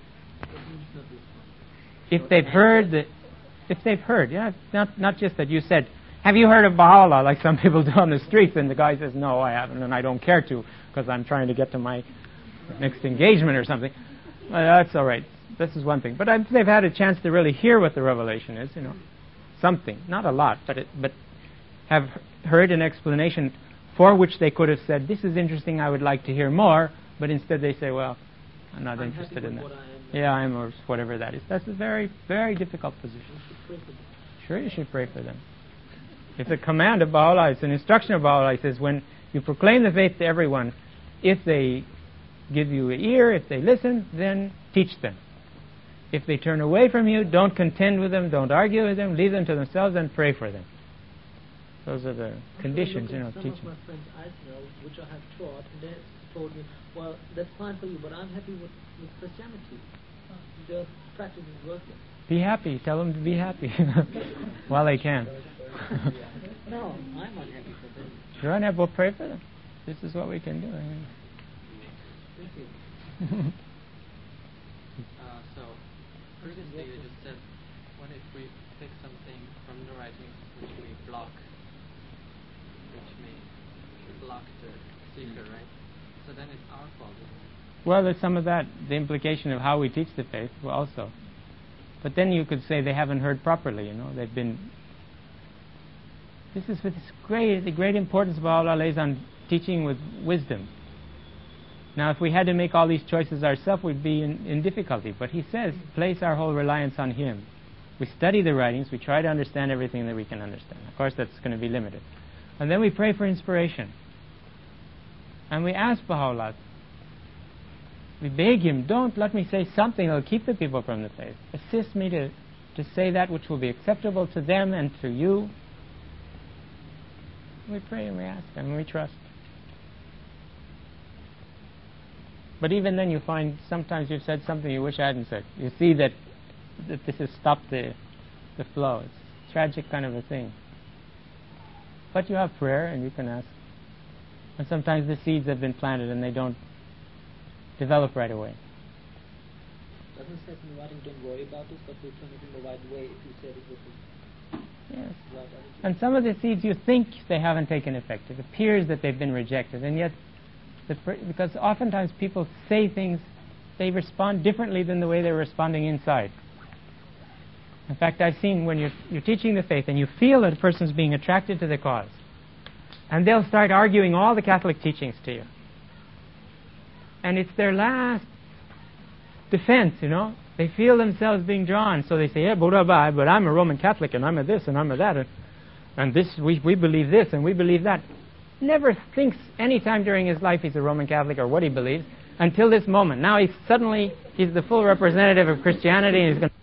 If they've heard, the, if they've heard, yeah, not not just that you said, have you heard of Baha'u'llah, like some people do on the streets, and the guy says, no, I haven't, and I don't care to, because I'm trying to get to my next engagement or something. Well, that's all right. This is one thing. But if they've had a chance to really hear what the revelation is, you know, something, not a lot, but it, but have heard an explanation for which they could have said, this is interesting, I would like to hear more, but instead they say, well, I'm not I'm interested in that. What I am, yeah, I am, or whatever that is. That's a very, very difficult position. Sure, you should pray for them. It's a command of Baha'u'llah, it's an instruction of Baha'u'llah. It says, when you proclaim the faith to everyone, if they give you an ear, if they listen, then teach them. If they turn away from you, don't contend with them, don't argue with them, leave them to themselves and pray for them. Those are the conditions, you know, some teaching. Some of my friends I know, which I have taught, and they told me, well, that's fine for you, but I'm happy with, with Christianity. The practice is working. Be happy. Tell them to be happy while they can. No, I'm unhappy for them. You're unhappy, well, pray for them. This is what we can do. I mean. Thank you. uh, so, previously you just said, what if we take something from the writings which we block, which may block the seeker, right? So then it's our fault, isn't it? Well, there's some of that, the implication of how we teach the faith also. But then you could say they haven't heard properly, you know, they've been... This is with this great, the great importance Baha'u'llah lays on teaching with wisdom. Now, if we had to make all these choices ourselves, we'd be in, in difficulty. But he says, place our whole reliance on him. We study the writings. We try to understand everything that we can understand. Of course, that's going to be limited. And then we pray for inspiration. And we ask Baha'u'llah. We beg him, don't let me say something that will keep the people from the faith. Assist me to, to say that which will be acceptable to them and to you. We pray and we ask and we trust. But even then you find sometimes you've said something you wish I hadn't said. You see that, that this has stopped the, the flow. It's a tragic kind of a thing. But you have prayer and you can ask. And sometimes the seeds have been planted and they don't develop right away. Doesn't say in writing, don't worry about this, but we'll turn it in the right way if you said it with this. Yes. Right attitude. And some of the seeds you think they haven't taken effect. It appears that they've been rejected, and yet, the pr- because oftentimes people say things, they respond differently than the way they're responding inside. In fact, I've seen when you're, you're teaching the faith and you feel that a person's being attracted to the cause, and they'll start arguing all the Catholic teachings to you. And it's their last defense, you know. They feel themselves being drawn, so they say, yeah, but I'm a Roman Catholic, and I'm a this, and I'm a that, and, and this, we, we believe this, and we believe that. Never thinks any time during his life he's a Roman Catholic or what he believes, until this moment. Now he's suddenly, he's the full representative of Christianity, and he's going to